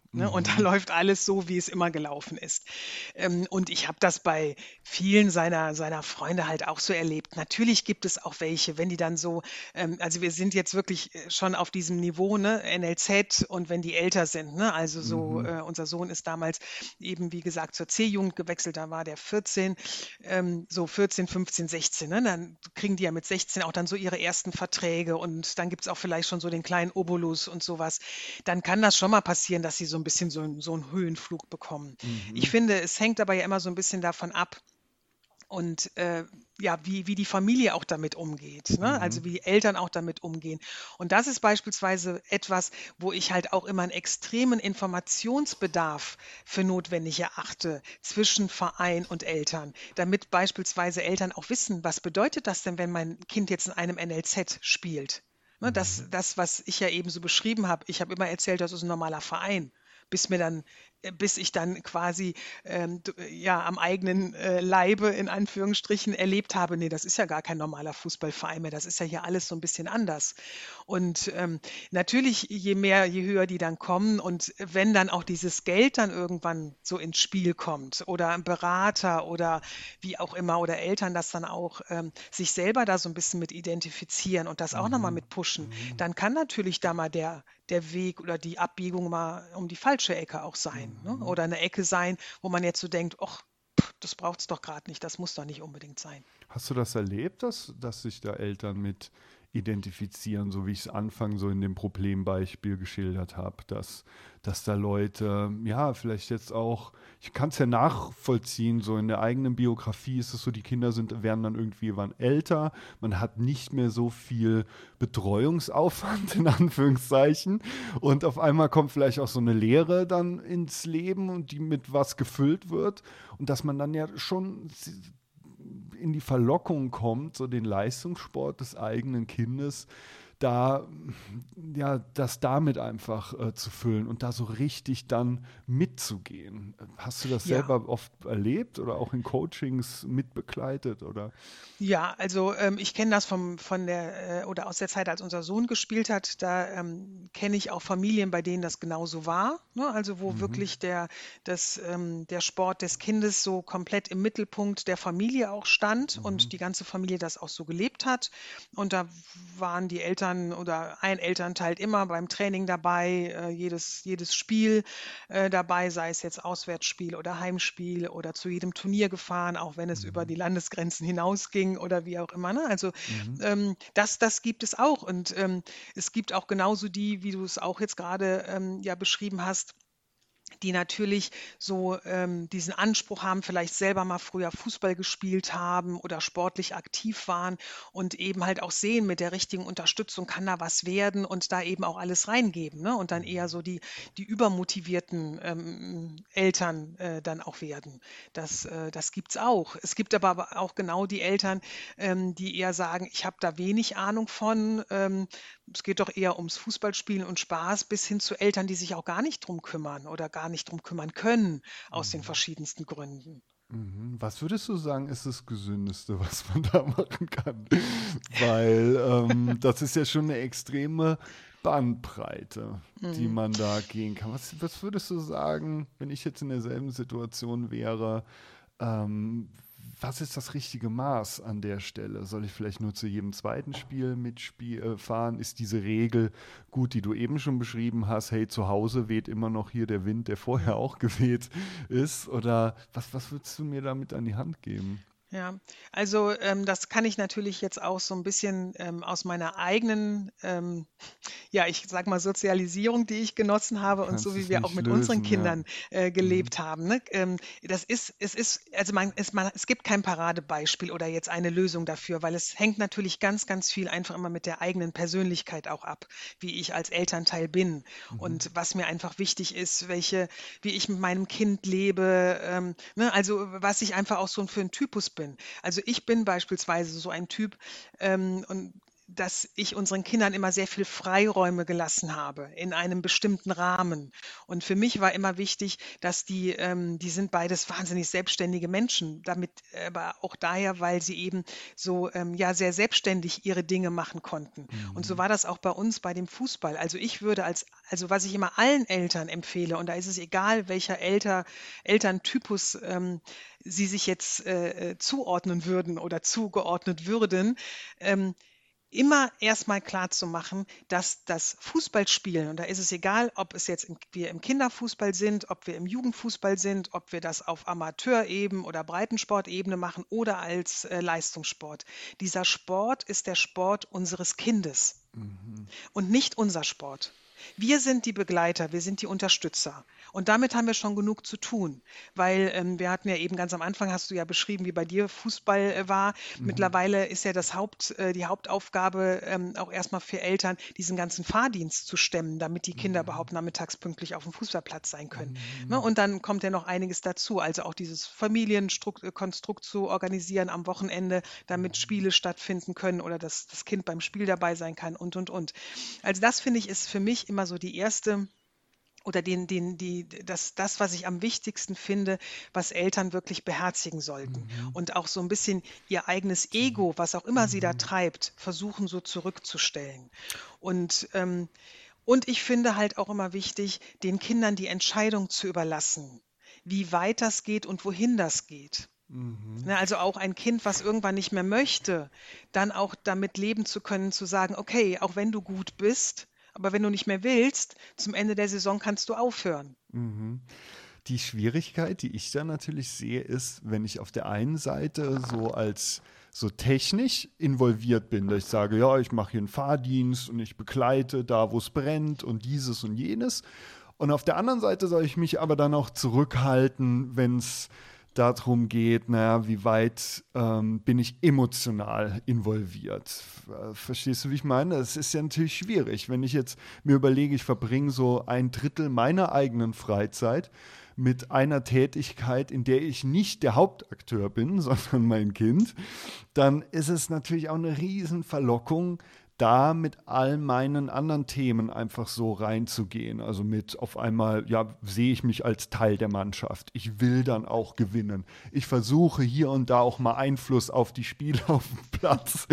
Ne? Und da läuft alles so, wie es immer gelaufen ist. Ähm, und ich habe das bei vielen seiner, seiner Freunde halt auch so erlebt. Natürlich gibt es auch welche, wenn die dann so, ähm, also wir sind jetzt wirklich äh, schon auf diesem Niveau, ne, N L Z und wenn die älter sind, ne, also so,
Mhm.
äh, unser Sohn ist damals eben, wie gesagt, zur C-Jugend gewechselt, da war der vierzehn, ähm, so vierzehn, fünfzehn, sechzehn, ne, dann kriegen die ja mit sechzehn auch dann so ihre ersten Verträge und dann gibt es auch vielleicht schon so den kleinen Obolus und sowas. Dann kann das schon mal passieren, dass sie so ein bisschen so, ein- so einen Höhenflug bekommen. Ich
Mhm.
finde, es hängt aber ja immer so ein bisschen davon ab und äh, ja, wie, wie die Familie auch damit umgeht, ne? Also
Mhm.
wie die Eltern auch damit umgehen. Und das ist beispielsweise etwas, wo ich halt auch immer einen extremen Informationsbedarf für notwendig erachte zwischen Verein und Eltern, damit beispielsweise Eltern auch wissen, was bedeutet das denn, wenn mein Kind jetzt in einem N L Z spielt? Ne, das,
Mhm.
das, was ich ja eben so beschrieben habe, ich habe immer erzählt, das ist ein normaler Verein, bis mir dann, äh, bis ich dann quasi ähm, d- ja am eigenen äh, Leibe in Anführungsstrichen erlebt habe, nee, das ist ja gar kein normaler Fußballverein mehr, das ist ja hier alles so ein bisschen anders. Und ähm, natürlich, je mehr, je höher die dann kommen und wenn dann auch dieses Geld dann irgendwann so ins Spiel kommt oder ein Berater oder wie auch immer oder Eltern das dann auch ähm, sich selber da so ein bisschen mit identifizieren und das auch nochmal
Mhm.
mit pushen,
Mhm.
dann kann natürlich da mal der, der Weg oder die Abbiegung mal um die falsche Ecke auch sein, ne?
Mhm.
Oder eine Ecke sein, wo man jetzt so denkt, ach, das braucht es doch gerade nicht, das muss doch nicht unbedingt sein.
Hast du das erlebt, dass, dass sich da Eltern mit identifizieren, so wie ich es Anfang so in dem Problembeispiel geschildert habe, dass, dass da Leute, ja, vielleicht jetzt auch, ich kann es ja nachvollziehen, so in der eigenen Biografie ist es so, die Kinder sind, werden dann irgendwie wann älter, man hat nicht mehr so viel Betreuungsaufwand in Anführungszeichen und auf einmal kommt vielleicht auch so eine Lehre dann ins Leben und die mit was gefüllt wird und dass man dann ja schon in die Verlockung kommt, so den Leistungssport des eigenen Kindes, da, ja, das damit einfach äh, zu füllen und da so richtig dann mitzugehen. Hast du das
Ja.
selber oft erlebt oder auch in Coachings mitbegleitet, oder?
Ja, also ähm, ich kenne das vom, von der äh, oder aus der Zeit, als unser Sohn gespielt hat. Da ähm, kenne ich auch Familien, bei denen das genauso war. Ne? Also wo
Mhm.
wirklich der, das, ähm, der Sport des Kindes so komplett im Mittelpunkt der Familie auch stand
Mhm.
und die ganze Familie das auch so gelebt hat. Und da waren die Eltern oder ein Elternteil immer beim Training dabei, äh, jedes, jedes Spiel äh, dabei, sei es jetzt Auswärtsspiel oder Heimspiel oder zu jedem Turnier gefahren, auch wenn es über die
Mhm.
Landesgrenzen hinausging oder wie auch immer. Ne? Also
Mhm.
ähm, das, das gibt es auch. Und ähm, es gibt auch genauso die, wie du es auch jetzt gerade ähm, ja beschrieben hast, die natürlich so ähm, diesen Anspruch haben, vielleicht selber mal früher Fußball gespielt haben oder sportlich aktiv waren und eben halt auch sehen, mit der richtigen Unterstützung kann da was werden und da eben auch alles reingeben, ne? Und dann eher so die, die übermotivierten ähm, Eltern äh, dann auch werden. Das, äh, das gibt es auch. Es gibt aber auch genau die Eltern, ähm, die eher sagen, ich habe da wenig Ahnung von, ähm, es geht doch eher ums Fußballspielen und Spaß, bis hin zu Eltern, die sich auch gar nicht drum kümmern oder gar nicht drum kümmern können, aus den
Mhm.
verschiedensten Gründen.
Mhm. Was würdest du sagen, ist das Gesündeste, was man da machen kann? Weil ähm, das ist ja schon eine extreme Bandbreite, die
Mhm.
man da gehen kann. Was, was würdest du sagen, wenn ich jetzt in derselben Situation wäre? Ähm, was ist das richtige Maß an der Stelle? Soll ich vielleicht nur zu jedem zweiten Spiel mitfahren? Ist diese Regel gut, die du eben schon beschrieben hast? Hey, zu Hause weht immer noch hier der Wind, der vorher auch geweht ist? Oder was, was würdest du mir damit an die Hand geben?
Ja, also ähm, das kann ich natürlich jetzt auch so ein bisschen ähm, aus meiner eigenen, ähm, ja, ich sag mal Sozialisierung, die ich genossen habe und so
Kannst
wie
es
wir auch
nicht
mit unseren
lösen, ja.
Kindern äh,
Mhm.
gelebt haben. Ne? Ähm, das ist, es ist, also man, es, man, es gibt kein Paradebeispiel oder jetzt eine Lösung dafür, weil es hängt natürlich ganz, ganz viel einfach immer mit der eigenen Persönlichkeit auch ab, wie ich als Elternteil bin
Mhm.
und was mir einfach wichtig ist, welche, wie ich mit meinem Kind lebe, ähm, ne? Also was ich einfach auch so für ein Typus bin. Also ich bin beispielsweise so ein Typ, ähm, und dass ich unseren Kindern immer sehr viel Freiräume gelassen habe in einem bestimmten Rahmen. Und für mich war immer wichtig, dass die, ähm, die sind beides wahnsinnig selbstständige Menschen, damit aber auch daher, weil sie eben so ähm, ja sehr selbstständig ihre Dinge machen konnten. Mhm. Und so war das auch bei uns bei dem Fußball. Also ich würde als, also was ich immer allen Eltern empfehle, und da ist es egal, welcher Elter, Elterntypus ähm, sie sich jetzt äh, zuordnen würden oder zugeordnet würden, ähm, immer erstmal klar zu machen, dass das Fußballspielen, und da ist es egal, ob es jetzt im, wir im Kinderfußball sind, ob wir im Jugendfußball sind, ob wir das auf Amateurebene oder Breitensportebene machen oder als äh, Leistungssport. Dieser Sport ist der Sport unseres Kindes mhm. und nicht unser Sport. Wir sind die Begleiter, wir sind die Unterstützer. Und damit haben wir schon genug zu tun, weil ähm, wir hatten ja eben ganz am Anfang, hast du ja beschrieben, wie bei dir Fußball äh, war. Mhm. Mittlerweile ist ja das Haupt, äh, die Hauptaufgabe ähm, auch erstmal für Eltern, diesen ganzen Fahrdienst zu stemmen, damit die Kinder mhm. überhaupt nachmittags pünktlich auf dem Fußballplatz sein können. Mhm. Ne? Und dann kommt ja noch einiges dazu, also auch dieses Familienkonstrukt zu organisieren am Wochenende, damit Spiele stattfinden können oder dass das Kind beim Spiel dabei sein kann und, und, und. Also das, finde ich, ist für mich immer so die erste oder den, den, die, das, das, was ich am wichtigsten finde, was Eltern wirklich beherzigen sollten. Mhm. Und auch so ein bisschen ihr eigenes Ego, was auch immer mhm. sie da treibt, versuchen so zurückzustellen. Und, ähm, und ich finde halt auch immer wichtig, den Kindern die Entscheidung zu überlassen, wie weit das geht und wohin das geht. Mhm. Also auch ein Kind, was irgendwann nicht mehr möchte, dann auch damit leben zu können, zu sagen, okay, auch wenn du gut bist, aber wenn du nicht mehr willst, zum Ende der Saison kannst du aufhören.
Mhm. Die Schwierigkeit, die ich da natürlich sehe, ist, wenn ich auf der einen Seite so als so technisch involviert bin, dass ich sage, ja, ich mache hier einen Fahrdienst und ich begleite da, wo es brennt und dieses und jenes. Und auf der anderen Seite soll ich mich aber dann auch zurückhalten, wenn es darum geht, naja, wie weit ähm, bin ich emotional involviert. Verstehst du, wie ich meine? Das ist ja natürlich schwierig. Wenn ich jetzt mir überlege, ich verbringe so ein Drittel meiner eigenen Freizeit mit einer Tätigkeit, in der ich nicht der Hauptakteur bin, sondern mein Kind, dann ist es natürlich auch eine Riesenverlockung, da mit all meinen anderen Themen einfach so reinzugehen. Also mit auf einmal, ja, sehe ich mich als Teil der Mannschaft. Ich will dann auch gewinnen. Ich versuche hier und da auch mal Einfluss auf die Spiele auf dem Platz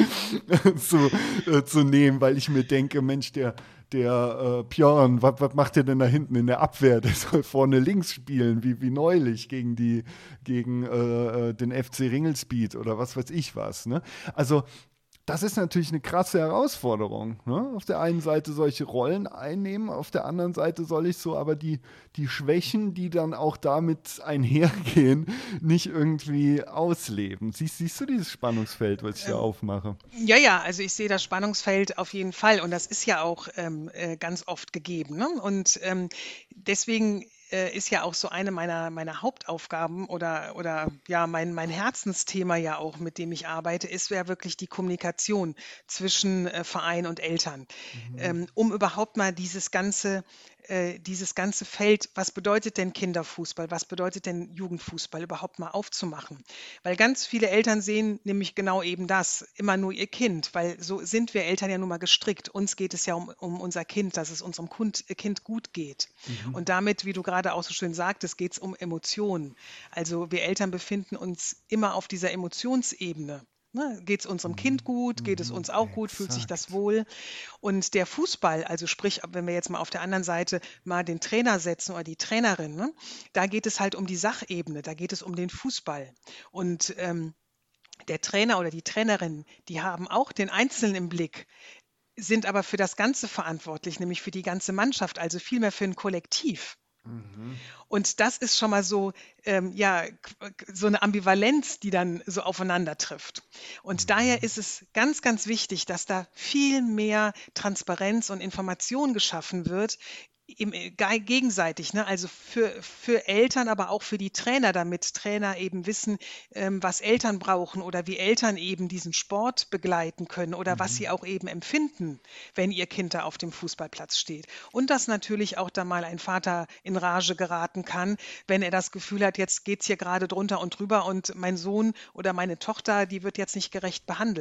zu, äh, zu nehmen, weil ich mir denke, Mensch, der Der äh, Björn, was macht der denn da hinten in der Abwehr? Der soll vorne links spielen, wie, wie neulich gegen, die, gegen äh, den F C Ringelsbied oder was weiß ich was. Ne? Also das ist natürlich eine krasse Herausforderung. Ne? Auf der einen Seite solche Rollen einnehmen, auf der anderen Seite soll ich so aber die, die Schwächen, die dann auch damit einhergehen, nicht irgendwie ausleben. Siehst, siehst du dieses Spannungsfeld, was ich da ähm, aufmache?
Ja, ja, also ich sehe das Spannungsfeld auf jeden Fall und das ist ja auch ähm, äh, ganz oft gegeben. Ne? Und ähm, deswegen ist ja auch so eine meiner, meiner Hauptaufgaben oder, oder ja, mein, mein Herzensthema ja auch, mit dem ich arbeite, ist ja wirklich die Kommunikation zwischen äh, Verein und Eltern, mhm. ähm, um überhaupt mal dieses ganze äh, dieses ganze Feld, was bedeutet denn Kinderfußball, was bedeutet denn Jugendfußball überhaupt mal aufzumachen. Weil ganz viele Eltern sehen nämlich genau eben das, immer nur ihr Kind, weil so sind wir Eltern ja nun mal gestrickt. Uns geht es ja um, um unser Kind, dass es unserem Kind gut geht. Mhm. Und damit, wie du gerade auch so schön sagtest, geht es um Emotionen. Also wir Eltern befinden uns immer auf dieser Emotionsebene. Ne, geht es unserem Kind gut, geht es uns auch gut, fühlt sich das wohl? Und der Fußball, also sprich, wenn wir jetzt mal auf der anderen Seite mal den Trainer setzen oder die Trainerin, ne, da geht es halt um die Sachebene, da geht es um den Fußball. Und ähm, der Trainer oder die Trainerin, die haben auch den Einzelnen im Blick, sind aber für das Ganze verantwortlich, nämlich für die ganze Mannschaft, also vielmehr für ein Kollektiv. Mhm. Und das ist schon mal so, ähm, ja, so eine Ambivalenz, die dann so aufeinander trifft. Und mhm. daher ist es ganz, ganz wichtig, dass da viel mehr Transparenz und Information geschaffen wird, im, gegenseitig, ne? Also für, für Eltern, aber auch für die Trainer, damit Trainer eben wissen, ähm, was Eltern brauchen oder wie Eltern eben diesen Sport begleiten können oder mhm. was sie auch eben empfinden, wenn ihr Kind da auf dem Fußballplatz steht. Und dass natürlich auch da mal ein Vater in Rage geraten kann, wenn er das Gefühl hat, jetzt geht's hier gerade drunter und drüber und mein Sohn oder meine Tochter, die wird jetzt nicht gerecht behandelt.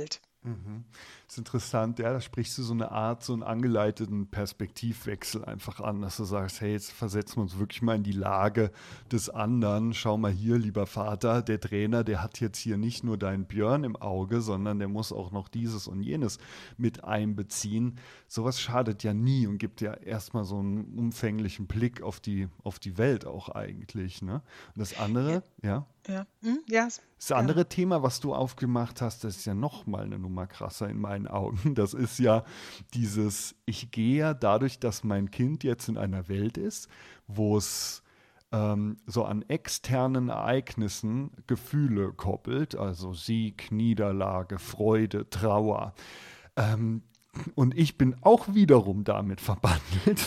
Mhm. Das ist interessant, ja, da sprichst du so eine Art, so einen angeleiteten Perspektivwechsel einfach an, dass du sagst, hey, jetzt versetzen wir uns wirklich mal in die Lage des anderen. Schau mal hier, lieber Vater, der Trainer, der hat jetzt hier nicht nur deinen Björn im Auge, sondern der muss auch noch dieses und jenes mit einbeziehen. Sowas schadet ja nie und gibt ja erstmal so einen umfänglichen Blick auf die, auf die Welt auch eigentlich, ne? Und das andere, ja.
Ja, hm, ja.
Das andere ja. Thema, was du aufgemacht hast, das ist ja noch mal eine Nummer krasser in meinen Augen. Das ist ja dieses, ich gehe ja dadurch, dass mein Kind jetzt in einer Welt ist, wo es ähm, so an externen Ereignissen Gefühle koppelt, also Sieg, Niederlage, Freude, Trauer. Ähm, Und ich bin auch wiederum damit verbandelt.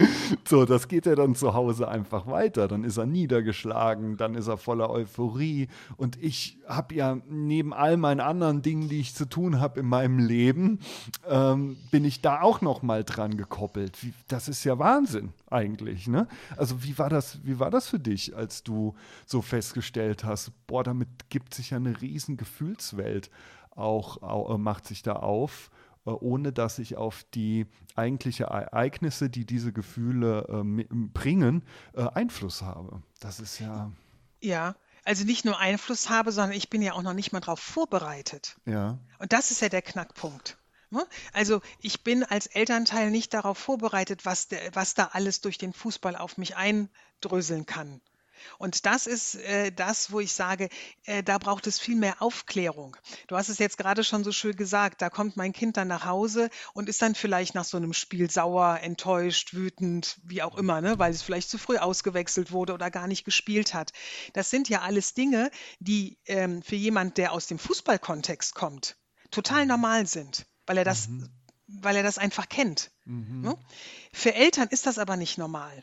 So, das geht ja dann zu Hause einfach weiter. Dann ist er niedergeschlagen, dann ist er voller Euphorie. Und ich habe ja neben all meinen anderen Dingen, die ich zu tun habe in meinem Leben, ähm, bin ich da auch noch mal dran gekoppelt. Wie, das ist ja Wahnsinn eigentlich, ne? Also wie war das, wie war das für dich, als du so festgestellt hast, boah, damit gibt sich ja eine riesen Gefühlswelt auch, auch macht sich da auf, ohne dass ich auf die eigentlichen Ereignisse, die diese Gefühle äh, bringen, äh, Einfluss habe. Das ist ja...
Ja, also nicht nur Einfluss habe, sondern ich bin ja auch noch nicht mal darauf vorbereitet.
Ja.
Und das ist ja der Knackpunkt. Also ich bin als Elternteil nicht darauf vorbereitet, was, der, was da alles durch den Fußball auf mich eindröseln kann. Und das ist äh, das, wo ich sage, äh, da braucht es viel mehr Aufklärung. Du hast es jetzt gerade schon so schön gesagt, da kommt mein Kind dann nach Hause und ist dann vielleicht nach so einem Spiel sauer, enttäuscht, wütend, wie auch immer, ne, weil es vielleicht zu früh ausgewechselt wurde oder gar nicht gespielt hat. Das sind ja alles Dinge, die ähm, für jemand, der aus dem Fußballkontext kommt, total normal sind, weil er das, mhm. weil er das einfach kennt. Mhm. Ne? Für Eltern ist das aber nicht normal.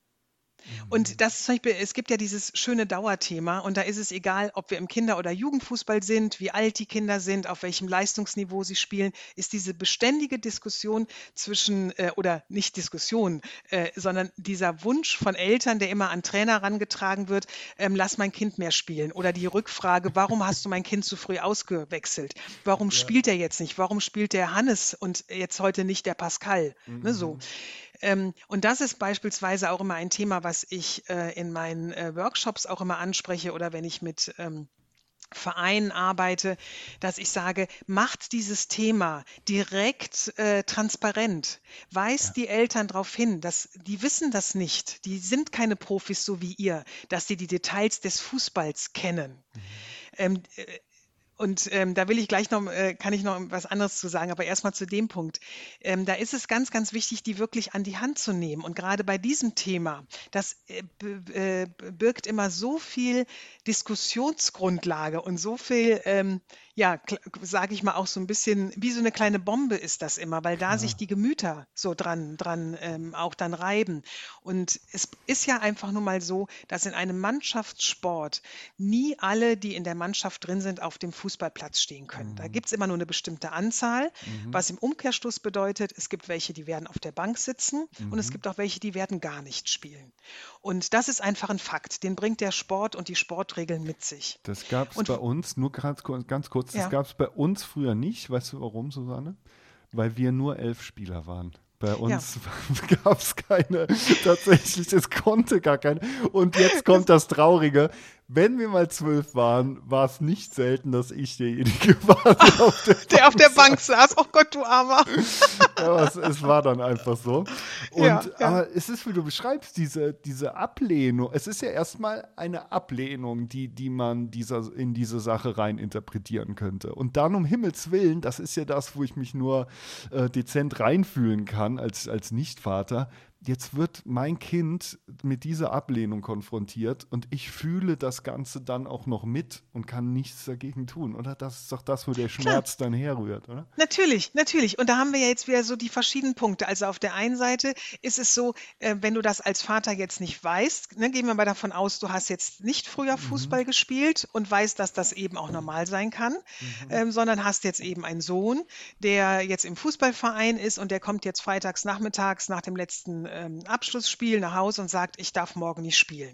Und das zum Beispiel, es gibt ja dieses schöne Dauerthema und da ist es egal, ob wir im Kinder- oder Jugendfußball sind, wie alt die Kinder sind, auf welchem Leistungsniveau sie spielen, ist diese beständige Diskussion zwischen, äh, oder nicht Diskussion, äh, sondern dieser Wunsch von Eltern, der immer an Trainer herangetragen wird, ähm, lass mein Kind mehr spielen. Oder die Rückfrage, warum hast du mein Kind zu früh ausgewechselt? Warum ja. spielt er jetzt nicht? Warum spielt der Hannes und jetzt heute nicht der Pascal? Mhm. Ne, so. Ähm, und das ist beispielsweise auch immer ein Thema, was ich äh, in meinen äh, Workshops auch immer anspreche oder wenn ich mit ähm, Vereinen arbeite, dass ich sage, macht dieses Thema direkt äh, transparent, weist ja. die Eltern darauf hin, dass die wissen das nicht, die sind keine Profis so wie ihr, dass sie die Details des Fußballs kennen. Mhm. Ähm, äh, Und ähm, da will ich gleich noch, äh, kann ich noch was anderes zu sagen, aber erstmal zu dem Punkt. Ähm, da ist es ganz, ganz wichtig, die wirklich an die Hand zu nehmen. Und gerade bei diesem Thema, das äh, äh, birgt immer so viel Diskussionsgrundlage und so viel, ähm, ja, sage ich mal auch so ein bisschen, wie so eine kleine Bombe ist das immer, weil da ja. sich die Gemüter so dran, dran ähm, auch dann reiben. Und es ist ja einfach nur mal so, dass in einem Mannschaftssport nie alle, die in der Mannschaft drin sind, auf dem Fußballplatz stehen können. Mhm. Da gibt es immer nur eine bestimmte Anzahl, mhm. was im Umkehrschluss bedeutet, es gibt welche, die werden auf der Bank sitzen mhm. und es gibt auch welche, die werden gar nicht spielen. Und das ist einfach ein Fakt, den bringt der Sport und die Sportregeln mit sich.
Das gab es bei uns, nur ganz, ganz kurz, das ja. gab es bei uns früher nicht. Weißt du warum, Susanne? Weil wir nur elf Spieler waren. Bei uns ja. gab es keine, tatsächlich, es konnte gar keine. Und jetzt kommt das Traurige. Wenn wir mal zwölf waren, war es nicht selten, dass ich derjenige war, der auf der,
der, auf der Bank saß. Oh Gott, du Armer.
Aber es, es war dann einfach so. Und, ja, ja. Aber es ist, wie du beschreibst, diese, diese Ablehnung. Es ist ja erstmal eine Ablehnung, die, die man dieser, in diese Sache rein interpretieren könnte. Und dann um Himmels Willen, das ist ja das, wo ich mich nur äh, dezent reinfühlen kann als, als Nichtvater. Jetzt wird mein Kind mit dieser Ablehnung konfrontiert und ich fühle das Ganze dann auch noch mit und kann nichts dagegen tun, oder? Das ist doch das, wo der Schmerz Klar. dann herrührt, oder?
Natürlich, natürlich. Und da haben wir ja jetzt wieder so die verschiedenen Punkte. Also auf der einen Seite ist es so, äh, wenn du das als Vater jetzt nicht weißt, ne, gehen wir mal davon aus, du hast jetzt nicht früher Fußball mhm. gespielt und weißt, dass das eben auch normal sein kann, mhm. ähm, sondern hast jetzt eben einen Sohn, der jetzt im Fußballverein ist und der kommt jetzt freitags nachmittags nach dem letzten Abschlussspiel nach Hause und sagt, ich darf morgen nicht spielen.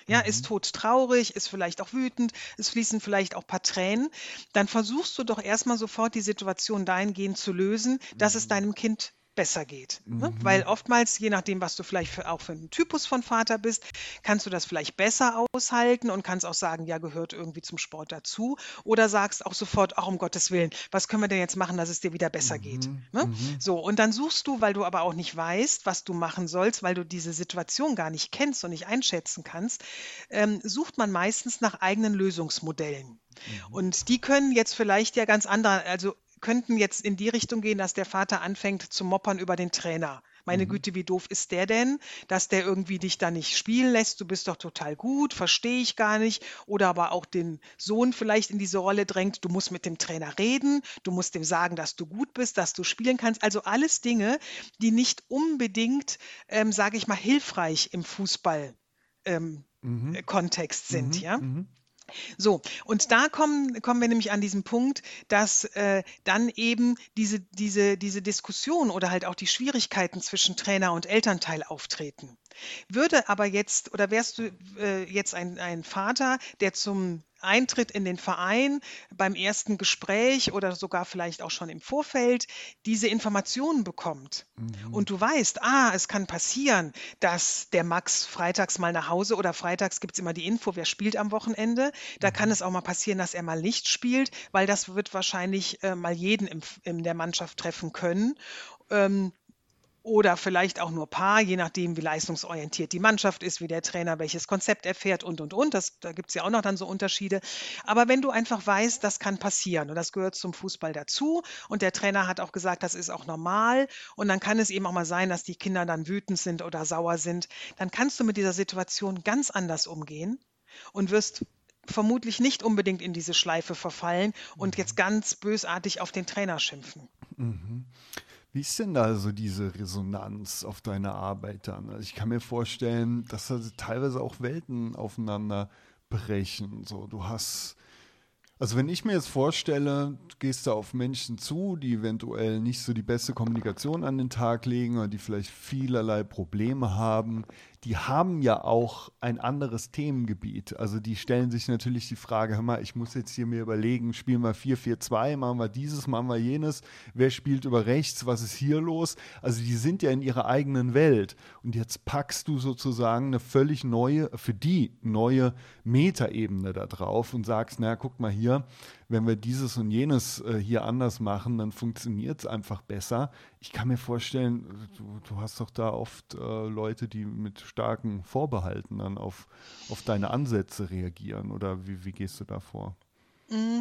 Ja,
Mhm.
ist todtraurig, ist vielleicht auch wütend, es fließen vielleicht auch ein paar Tränen, dann versuchst du doch erstmal sofort die Situation dahingehend zu lösen, dass es deinem Kind besser geht. Ne? Weil
Mhm.
oftmals, je nachdem, was du vielleicht für, auch für einen Typus von Vater bist, kannst du das vielleicht besser aushalten und kannst auch sagen, ja, gehört irgendwie zum Sport dazu. Oder sagst auch sofort, ach, um Gottes Willen, was können wir denn jetzt machen, dass es dir wieder besser geht?
Mhm.
Ne?
Mhm.
So, und dann suchst du, weil du aber auch nicht weißt, was du machen sollst, weil du diese Situation gar nicht kennst und nicht einschätzen kannst, ähm, sucht man meistens nach eigenen Lösungsmodellen.
Mhm.
Und die können jetzt vielleicht ja ganz andere, also könnten jetzt in die Richtung gehen, dass der Vater anfängt zu moppern über den Trainer. Meine
Mhm.
Güte, wie doof ist der denn, dass der irgendwie dich da nicht spielen lässt? Du bist doch total gut, verstehe ich gar nicht. Oder aber auch den Sohn vielleicht in diese Rolle drängt, du musst mit dem Trainer reden, du musst dem sagen, dass du gut bist, dass du spielen kannst. Also alles Dinge, die nicht unbedingt, ähm, sage ich mal, hilfreich im Fußball ähm,
Mhm.
äh, Kontext sind,
Mhm.
ja.
Mhm.
So, und da kommen, kommen wir nämlich an diesen Punkt, dass äh, dann eben diese, diese, diese Diskussion oder halt auch die Schwierigkeiten zwischen Trainer und Elternteil auftreten. Würde aber jetzt, oder wärst du äh, jetzt ein, ein Vater, der zum Eintritt in den Verein beim ersten Gespräch oder sogar vielleicht auch schon im Vorfeld diese Informationen bekommt
Mhm.
und du weißt, ah, es kann passieren, dass der Max freitags mal nach Hause oder freitags gibt es immer die Info, wer spielt am Wochenende. Da kann
Mhm.
es auch mal passieren, dass er mal nicht spielt, weil das wird wahrscheinlich äh, mal jeden im, in der Mannschaft treffen können. Ähm, Oder vielleicht auch nur Paar, je nachdem, wie leistungsorientiert die Mannschaft ist, wie der Trainer welches Konzept erfährt und, und, und. Das, da gibt es ja auch noch dann so Unterschiede. Aber wenn du einfach weißt, das kann passieren und das gehört zum Fußball dazu und der Trainer hat auch gesagt, das ist auch normal und dann kann es eben auch mal sein, dass die Kinder dann wütend sind oder sauer sind, dann kannst du mit dieser Situation ganz anders umgehen und wirst vermutlich nicht unbedingt in diese Schleife verfallen und jetzt ganz bösartig auf den Trainer schimpfen.
Mhm. Wie ist denn da so diese Resonanz auf deine Arbeit dann? Also ich kann mir vorstellen, dass da teilweise auch Welten aufeinander brechen. So, du hast, also wenn ich mir jetzt vorstelle, du gehst da auf Menschen zu, die eventuell nicht so die beste Kommunikation an den Tag legen oder die vielleicht vielerlei Probleme haben, die haben ja auch ein anderes Themengebiet. Also die stellen sich natürlich die Frage, hör mal, ich muss jetzt hier mir überlegen, spielen wir vier vier zwei, machen wir dieses, machen wir jenes, wer spielt über rechts, was ist hier los? Also die sind ja in ihrer eigenen Welt. Und jetzt packst du sozusagen eine völlig neue, für die neue Metaebene da drauf und sagst, naja, guck mal hier, wenn wir dieses und jenes äh, hier anders machen, dann funktioniert es einfach besser. Ich kann mir vorstellen, du, du hast doch da oft äh, Leute, die mit starken Vorbehalten dann auf, auf deine Ansätze reagieren. Oder wie, wie gehst du da vor?
Mm,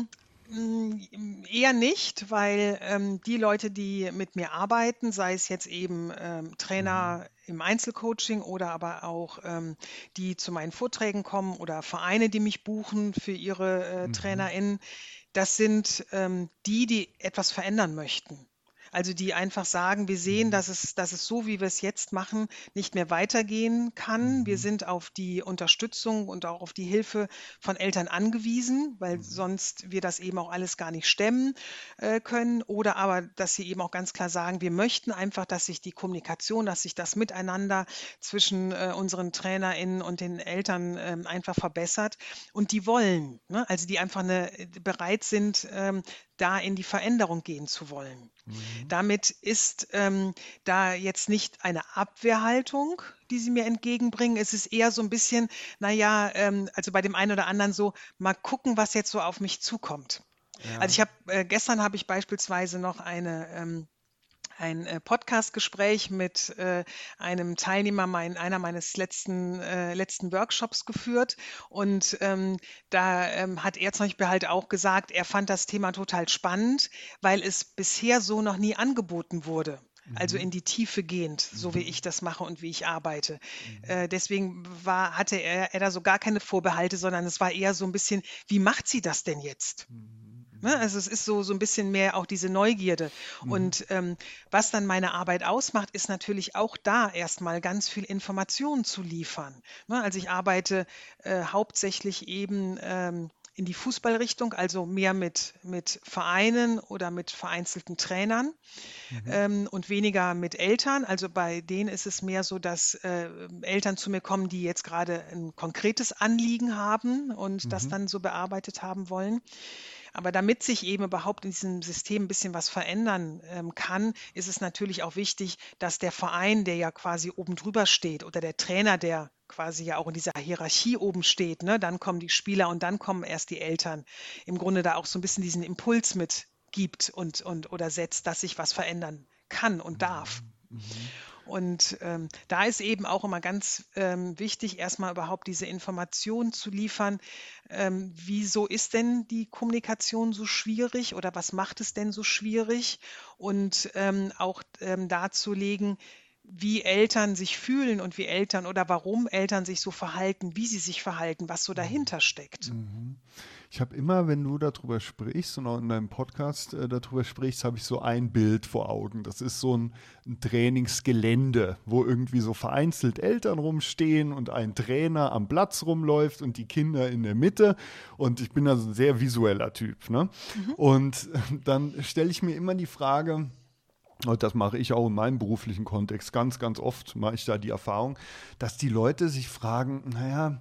mm, Eher nicht, weil ähm, die Leute, die mit mir arbeiten, sei es jetzt eben ähm, Trainer
Mhm.
im Einzelcoaching oder aber auch ähm, die zu meinen Vorträgen kommen oder Vereine, die mich buchen für ihre äh,
Mhm.
TrainerInnen, das sind ähm, die, die etwas verändern möchten. Also die einfach sagen, wir sehen,
Mhm.
dass es, dass es so, wie wir es jetzt machen, nicht mehr weitergehen kann. Wir
Mhm.
sind auf die Unterstützung und auch auf die Hilfe von Eltern angewiesen, weil
Mhm.
sonst wir das eben auch alles gar nicht stemmen äh, können. Oder aber, dass sie eben auch ganz klar sagen, wir möchten einfach, dass sich die Kommunikation, dass sich das Miteinander zwischen äh, unseren TrainerInnen und den Eltern ähm, einfach verbessert. Und die wollen, ne? Also die einfach eine, bereit sind, ähm, da in die Veränderung gehen zu wollen.
Mhm.
Damit ist ähm, da jetzt nicht eine Abwehrhaltung, die sie mir entgegenbringen. Es ist eher so ein bisschen, naja, ähm, also bei dem einen oder anderen so, mal gucken, was jetzt so auf mich zukommt.
Ja.
Also ich habe, äh, gestern habe ich beispielsweise noch eine ähm, ein äh, Podcast-Gespräch mit äh, einem Teilnehmer mein, einer meines letzten, äh, letzten Workshops geführt. Und ähm, da ähm, hat er zum Beispiel halt auch gesagt, er fand das Thema total spannend, weil es bisher so noch nie angeboten wurde. Also
Mhm.
in die Tiefe gehend, so wie
Mhm.
ich das mache und wie ich arbeite.
Mhm.
Äh, deswegen war, hatte er, er da so gar keine Vorbehalte, sondern es war eher so ein bisschen, wie macht sie das denn jetzt?
Mhm.
Ne? Also es ist so, so ein bisschen mehr auch diese Neugierde.
Mhm.
Und ähm, was dann meine Arbeit ausmacht, ist natürlich auch da erstmal ganz viel Informationen zu liefern. Ne? Also ich arbeite äh, hauptsächlich eben ähm, in die Fußballrichtung, also mehr mit, mit Vereinen oder mit vereinzelten Trainern mhm. ähm, und weniger mit Eltern. Also bei denen ist es mehr so, dass äh, Eltern zu mir kommen, die jetzt gerade ein konkretes Anliegen haben und mhm. das dann so bearbeitet haben wollen. Aber damit sich eben überhaupt in diesem System ein bisschen was verändern ähm, kann, ist es natürlich auch wichtig, dass der Verein, der ja quasi oben drüber steht, oder der Trainer, der quasi ja auch in dieser Hierarchie oben steht, ne, dann kommen die Spieler und dann kommen erst die Eltern, im Grunde da auch so ein bisschen diesen Impuls mitgibt und, und oder setzt, dass sich was verändern kann und darf. Mhm. Und ähm, da ist eben auch immer ganz ähm, wichtig, erstmal überhaupt diese Information zu liefern. Ähm, wieso ist denn die Kommunikation so schwierig oder was macht es denn so schwierig? Und ähm, auch ähm, darzulegen, wie Eltern sich fühlen und wie Eltern oder warum Eltern sich so verhalten, wie sie sich verhalten, was so dahinter steckt.
Mhm. Ich habe immer, wenn du darüber sprichst und auch in deinem Podcast äh, darüber sprichst, habe ich so ein Bild vor Augen. Das ist so ein, ein Trainingsgelände, wo irgendwie so vereinzelt Eltern rumstehen und ein Trainer am Platz rumläuft und die Kinder in der Mitte. Und ich bin da so ein sehr visueller Typ, ne? Mhm. Und äh, dann stelle ich mir immer die Frage, und das mache ich auch in meinem beruflichen Kontext ganz, ganz oft, mache ich da die Erfahrung, dass die Leute sich fragen, naja,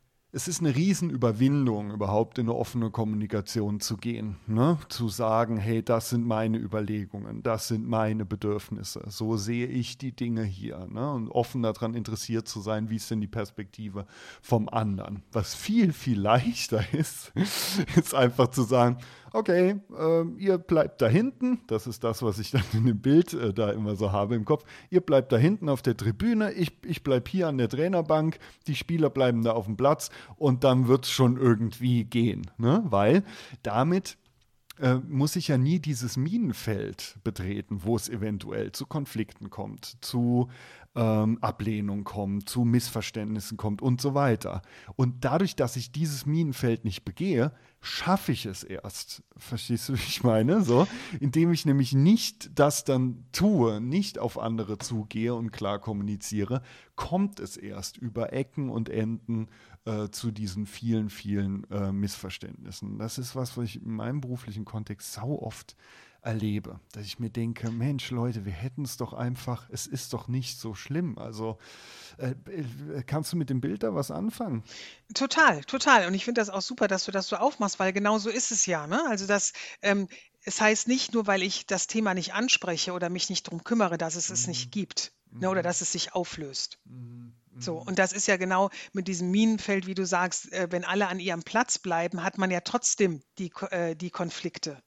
es ist eine Riesenüberwindung, überhaupt in eine offene Kommunikation zu gehen, ne? Zu sagen, hey, das sind meine Überlegungen, das sind meine Bedürfnisse, so sehe ich die Dinge hier, ne? Und offen daran interessiert zu sein, wie ist denn die Perspektive vom anderen. Was viel, viel leichter ist, ist einfach zu sagen, okay, äh, ihr bleibt da hinten, das ist das, was ich dann in dem Bild äh, da immer so habe im Kopf, ihr bleibt da hinten auf der Tribüne, ich, ich bleibe hier an der Trainerbank, die Spieler bleiben da auf dem Platz und dann wird es schon irgendwie gehen, ne? Weil damit äh, muss ich ja nie dieses Minenfeld betreten, wo es eventuell zu Konflikten kommt, zu ähm, Ablehnung kommt, zu Missverständnissen kommt und so weiter. Und dadurch, dass ich dieses Minenfeld nicht begehe, schaffe ich es erst. Verstehst du, wie ich meine? So, indem ich nämlich nicht das dann tue, nicht auf andere zugehe und klar kommuniziere, kommt es erst über Ecken und Enden äh, zu diesen vielen, vielen äh, Missverständnissen. Das ist was, was ich in meinem beruflichen Kontext sau oft erlebe, dass ich mir denke, Mensch, Leute, wir hätten es doch einfach, es ist doch nicht so schlimm. Also äh, kannst du mit dem Bild da was anfangen?
Total, total. Und ich finde das auch super, dass du das so aufmachst, weil genau so ist es ja, ne? Also das, ähm, es heißt nicht nur, weil ich das Thema nicht anspreche oder mich nicht darum kümmere, dass es mhm. es nicht gibt, mhm. ne? Oder dass es sich auflöst. Mhm. So, und das ist ja genau mit diesem Minenfeld, wie du sagst, äh, wenn alle an ihrem Platz bleiben, hat man ja trotzdem die, äh, die Konflikte.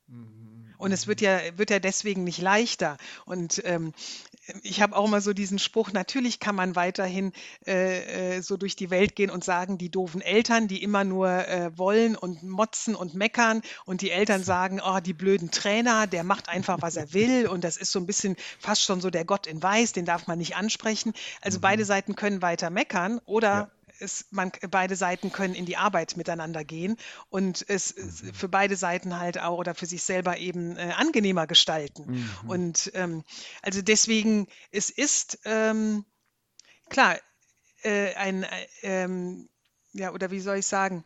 Und es wird ja, wird ja deswegen nicht leichter. Und ähm, ich habe auch immer so diesen Spruch, natürlich kann man weiterhin äh, äh, so durch die Welt gehen und sagen, die doofen Eltern, die immer nur äh, wollen und motzen und meckern und die Eltern sagen, oh, die blöden Trainer, der macht einfach, was er will und das ist so ein bisschen fast schon so der Gott in Weiß, den darf man nicht ansprechen. Also mhm. beide Seiten können weiter meckern oder ja. Es, man, beide Seiten können in die Arbeit miteinander gehen und es mhm. für beide Seiten halt auch oder für sich selber eben äh, angenehmer gestalten. Mhm. Und ähm, also deswegen, es ist ähm, klar, äh, ein, äh, ähm, ja, oder wie soll ich sagen,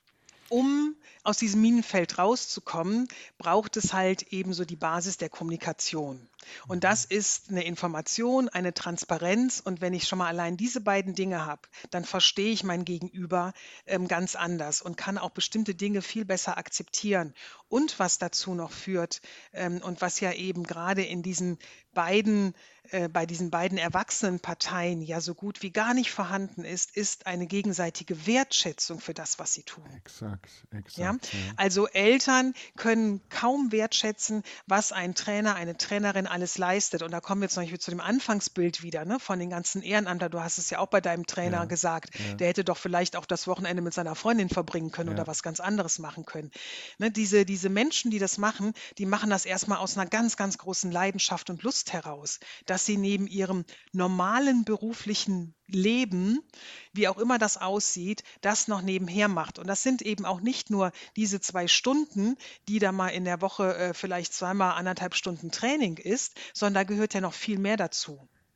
um aus diesem Minenfeld rauszukommen, braucht es halt eben so die Basis der Kommunikation. Und das ist eine Information, eine Transparenz. Und wenn ich schon mal allein diese beiden Dinge habe, dann verstehe ich mein Gegenüber ähm, ganz anders und kann auch bestimmte Dinge viel besser akzeptieren. Und was dazu noch führt ähm, und was ja eben gerade in diesen beiden äh, bei diesen beiden erwachsenen Parteien ja so gut wie gar nicht vorhanden ist, ist eine gegenseitige Wertschätzung für das, was sie tun.
Exakt, exakt.
Ja? Also Eltern können kaum wertschätzen, was ein Trainer, eine Trainerin alles leistet. Und da kommen wir jetzt noch zu dem Anfangsbild wieder, ne, von den ganzen Ehrenamtern. Du hast es ja auch bei deinem Trainer
Ja,
gesagt.
ja.
Der hätte doch vielleicht auch das Wochenende mit seiner Freundin verbringen können
Ja.
oder was ganz anderes machen können. Ne, diese, diese Menschen, die das machen, die machen das erstmal aus einer ganz, ganz großen Leidenschaft und Lust heraus, dass sie neben ihrem normalen beruflichen Leben, wie auch immer das aussieht, das noch nebenher macht. Und das sind eben auch nicht nur diese zwei Stunden, die da mal in der Woche äh, vielleicht zweimal anderthalb Stunden Training ist, sondern da gehört ja noch viel mehr dazu.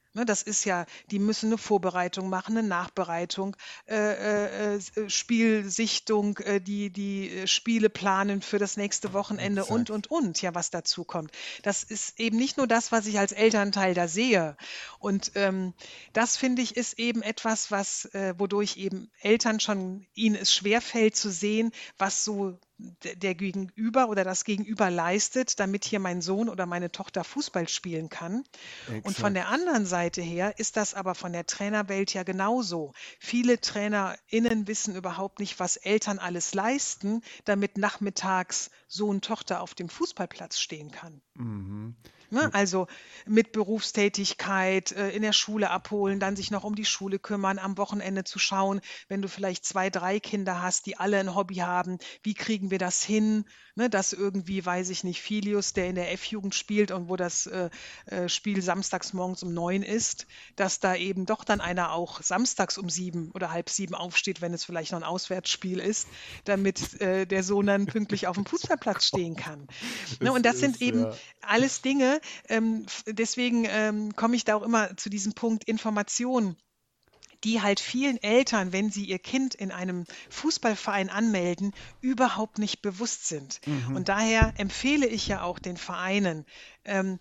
Ne, das ist ja, die müssen eine Vorbereitung machen, eine Nachbereitung, äh, äh, Spielsichtung, äh, die, die Spiele planen für das nächste Wochenende
Exakt.
und, und, und, ja, was dazu kommt. Das ist eben nicht nur das, was ich als Elternteil da sehe. Und ähm, das, finde ich, ist eben etwas, was, äh, wodurch eben Eltern schon, ihnen es schwerfällt zu sehen, was so der Gegenüber oder das Gegenüber leistet, damit hier mein Sohn oder meine Tochter Fußball spielen kann.
Exakt.
Und von der anderen Seite her ist das aber von der Trainerwelt ja genauso. Viele TrainerInnen wissen überhaupt nicht, was Eltern alles leisten, damit nachmittags Sohn, Tochter auf dem Fußballplatz stehen kann.
Mhm.
Ne? Also mit Berufstätigkeit, äh, in der Schule abholen, dann sich noch um die Schule kümmern, am Wochenende zu schauen, wenn du vielleicht zwei, drei Kinder hast, die alle ein Hobby haben, wie kriegen wir das hin, ne? Dass irgendwie, weiß ich nicht, Filius, der in der F-Jugend spielt und wo das äh, äh, Spiel samstags morgens um neun ist, dass da eben doch dann einer auch samstags um sieben oder halb sieben aufsteht, wenn es vielleicht noch ein Auswärtsspiel ist, damit äh, der Sohn dann pünktlich auf dem Fußballplatz stehen kann. Ne? Und das
Es
sind
ist,
eben
ja.
alles Dinge, ähm, f- deswegen ähm, komme ich da auch immer zu diesem Punkt Information, die halt vielen Eltern, wenn sie ihr Kind in einem Fußballverein anmelden, überhaupt nicht bewusst sind. Und daher empfehle ich ja auch den Vereinen, ähm,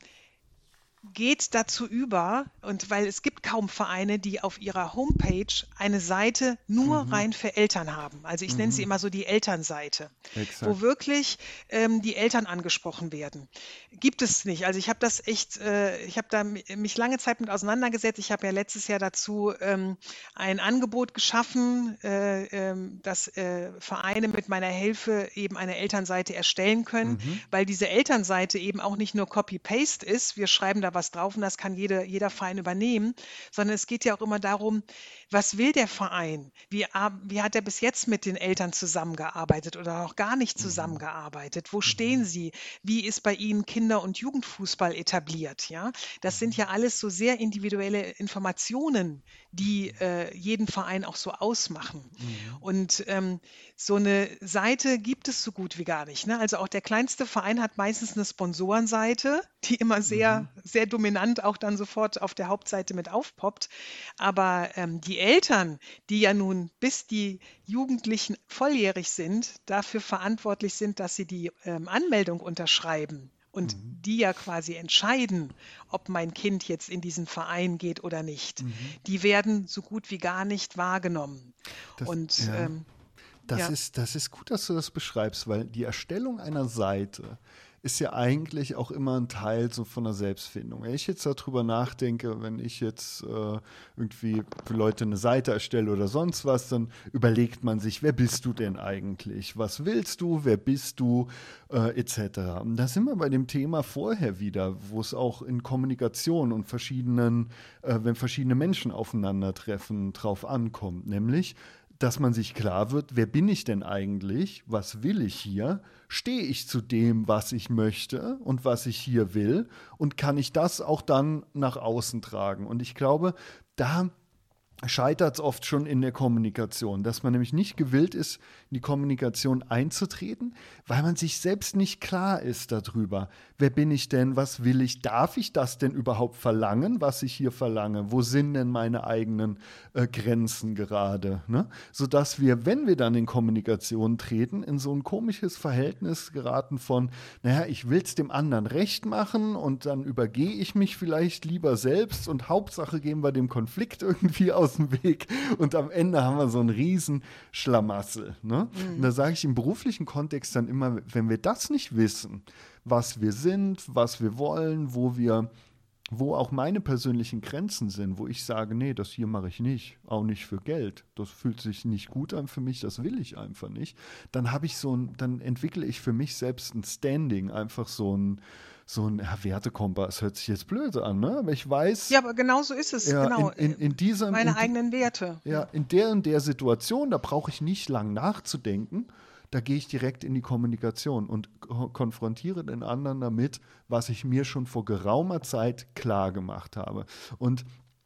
geht dazu über, und weil es gibt kaum Vereine, die auf ihrer Homepage eine Seite nur
Mhm.
rein für Eltern haben. Also ich nenne sie immer so die Elternseite,
Exakt.
wo wirklich ähm, die Eltern angesprochen werden. Gibt es nicht. Also ich habe das echt, äh, ich habe da mi- mich lange Zeit mit auseinandergesetzt. Ich habe ja letztes Jahr dazu ähm, ein Angebot geschaffen, äh, ähm, dass äh, Vereine mit meiner Hilfe eben eine Elternseite erstellen können,
Mhm.
weil diese Elternseite eben auch nicht nur Copy-Paste ist, wir schreiben da was drauf und das kann jede, jeder Verein übernehmen, sondern es geht ja auch immer darum, was will der Verein? Wie, ar- wie hat er bis jetzt mit den Eltern zusammengearbeitet oder noch gar nicht zusammengearbeitet? Wo stehen sie? Wie ist bei ihnen Kinder- und Jugendfußball etabliert? Ja, das sind ja alles so sehr individuelle Informationen, die äh, jeden Verein auch so ausmachen. Und ähm, so eine Seite gibt es so gut wie gar nicht. Ne? Also auch der kleinste Verein hat meistens eine Sponsorenseite, die immer sehr, sehr dominant auch dann sofort auf der Hauptseite mit aufpoppt. Aber ähm, die Eltern, die ja nun bis die Jugendlichen volljährig sind, dafür verantwortlich sind, dass sie die ähm, Anmeldung unterschreiben. Und die ja quasi entscheiden, ob mein Kind jetzt in diesen Verein geht oder nicht, die werden so gut wie gar nicht wahrgenommen.
Das-
Und
ja.
ähm,
Das,
Ja.
ist, das ist gut, dass du das beschreibst, weil die Erstellung einer Seite ist ja eigentlich auch immer ein Teil so von der Selbstfindung. Wenn ich jetzt darüber nachdenke, wenn ich jetzt äh, irgendwie für Leute eine Seite erstelle oder sonst was, dann überlegt man sich, wer bist du denn eigentlich? Was willst du? Wer bist du? Äh, et cetera. Und da sind wir bei dem Thema vorher wieder, wo es auch in Kommunikation und verschiedenen, äh, wenn verschiedene Menschen aufeinandertreffen, drauf ankommt. Nämlich, dass man sich klar wird, wer bin ich denn eigentlich? Was will ich hier? Stehe ich zu dem, was ich möchte und was ich hier will? Und kann ich das auch dann nach außen tragen? Und ich glaube, da scheitert es oft schon in der Kommunikation, dass man nämlich nicht gewillt ist, in die Kommunikation einzutreten, weil man sich selbst nicht klar ist darüber. Wer bin ich denn? Was will ich? Darf ich das denn überhaupt verlangen, was ich hier verlange? Wo sind denn meine eigenen äh, Grenzen gerade? Ne? Sodass wir, wenn wir dann in Kommunikation treten, in so ein komisches Verhältnis geraten von, naja, ich will es dem anderen recht machen und dann übergehe ich mich vielleicht lieber selbst und Hauptsache gehen wir dem Konflikt irgendwie aus dem Weg und am Ende haben wir so einen riesen Schlamassel. Ne? Und da sage ich im beruflichen Kontext dann immer, wenn wir das nicht wissen, was wir sind, was wir wollen, wo wir, wo auch meine persönlichen Grenzen sind, wo ich sage, nee, das hier mache ich nicht, auch nicht für Geld. Das fühlt sich nicht gut an für mich, das will ich einfach nicht. Dann habe ich so ein, dann entwickle ich für mich selbst ein Standing, einfach so ein so ein ja, Wertekompass, hört sich jetzt blöd an, ne? Aber ich weiß,
ja, aber genau so ist es.
ja,
genau.
in, in, in dieser,
Meine
in, die-
eigenen Werte.
ja, in der und der Situation, da brauche ich nicht lang nachzudenken. Da gehe ich direkt in die Kommunikation und ko- konfrontiere den anderen damit, was ich mir schon vor geraumer Zeit klar gemacht habe. Und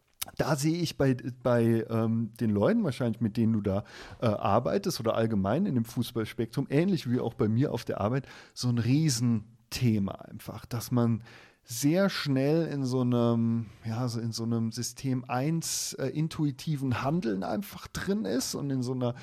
da sehe ich bei, bei ähm, den Leuten wahrscheinlich, mit denen du da äh, arbeitest oder allgemein in dem Fußballspektrum, ähnlich wie auch bei mir auf der Arbeit, so ein Riesenthema einfach, dass man sehr schnell in so einem, ja, so in so einem System eins äh, intuitiven Handeln einfach drin ist und in so einer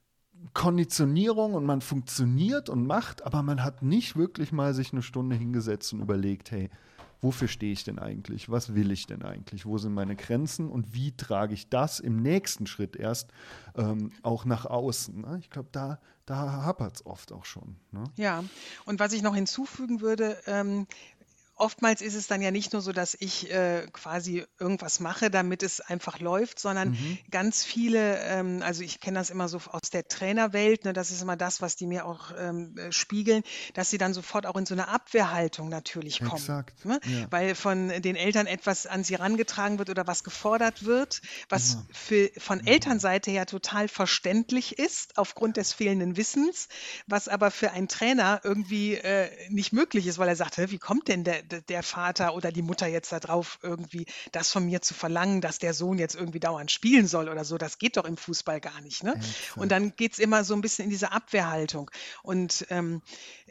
Konditionierung und man funktioniert und macht, aber man hat nicht wirklich mal sich eine Stunde hingesetzt und überlegt, hey, wofür stehe ich denn eigentlich? Was will ich denn eigentlich? Wo sind meine Grenzen und wie trage ich das im nächsten Schritt erst ähm, auch nach außen? Ne? Ich glaube, da, da hapert es oft auch schon. Ne?
Ja, und was ich noch hinzufügen würde, ähm, oftmals ist es dann ja nicht nur so, dass ich äh, quasi irgendwas mache, damit es einfach läuft, sondern
Mhm.
ganz viele, ähm, also ich kenne das immer so aus der Trainerwelt, ne, das ist immer das, was die mir auch ähm, äh, spiegeln, dass sie dann sofort auch in so eine Abwehrhaltung natürlich kommen.
Exakt.
Ne?
Ja.
Weil von den Eltern etwas an sie herangetragen wird oder was gefordert wird, was
Genau.
für, von Elternseite her total verständlich ist, aufgrund des fehlenden Wissens, was aber für einen Trainer irgendwie äh, nicht möglich ist, weil er sagt, "Hä, wie kommt denn der, der der Vater oder die Mutter jetzt da drauf, irgendwie das von mir zu verlangen, dass der Sohn jetzt irgendwie dauernd spielen soll oder so, das geht doch im Fußball gar nicht. Ne?
Exakt.
Und dann geht es immer so ein bisschen in diese Abwehrhaltung. Und ähm,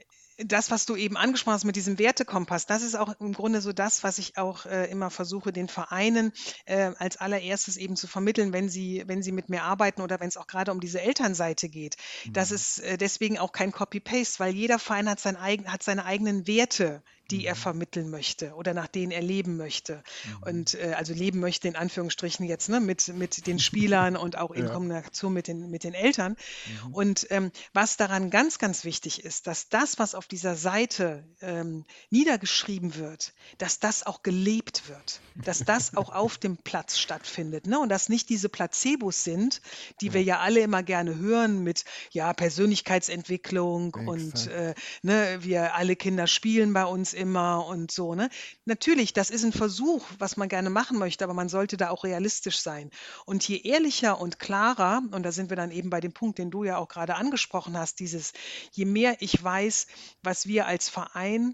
das, was du eben angesprochen hast mit diesem Wertekompass, das ist auch im Grunde so das, was ich auch äh, immer versuche, den Vereinen äh, als allererstes eben zu vermitteln, wenn sie, wenn sie mit mir arbeiten oder wenn es auch gerade um diese Elternseite geht. Das ist äh, deswegen auch kein Copy-Paste, weil jeder Verein hat, sein eigen, hat seine eigenen Werte, die er vermitteln möchte oder nach denen er leben möchte. Und äh, also leben möchte in Anführungsstrichen jetzt, ne, mit, mit den Spielern und auch in
Ja.
Kombination mit den, mit den Eltern. Und ähm, was daran ganz, ganz wichtig ist, dass das, was auf dieser Seite ähm, niedergeschrieben wird, dass das auch gelebt wird, dass das auch auf dem Platz stattfindet, ne? Und dass nicht diese Placebos sind, die wir ja alle immer gerne hören mit ja Persönlichkeitsentwicklung und
Exakt.
äh, ne, wir alle Kinder spielen bei uns immer und so, ne? Natürlich, das ist ein Versuch, was man gerne machen möchte, aber man sollte da auch realistisch sein. Und je ehrlicher und klarer, und da sind wir dann eben bei dem Punkt, den du ja auch gerade angesprochen hast, dieses, je mehr ich weiß, was wir als Verein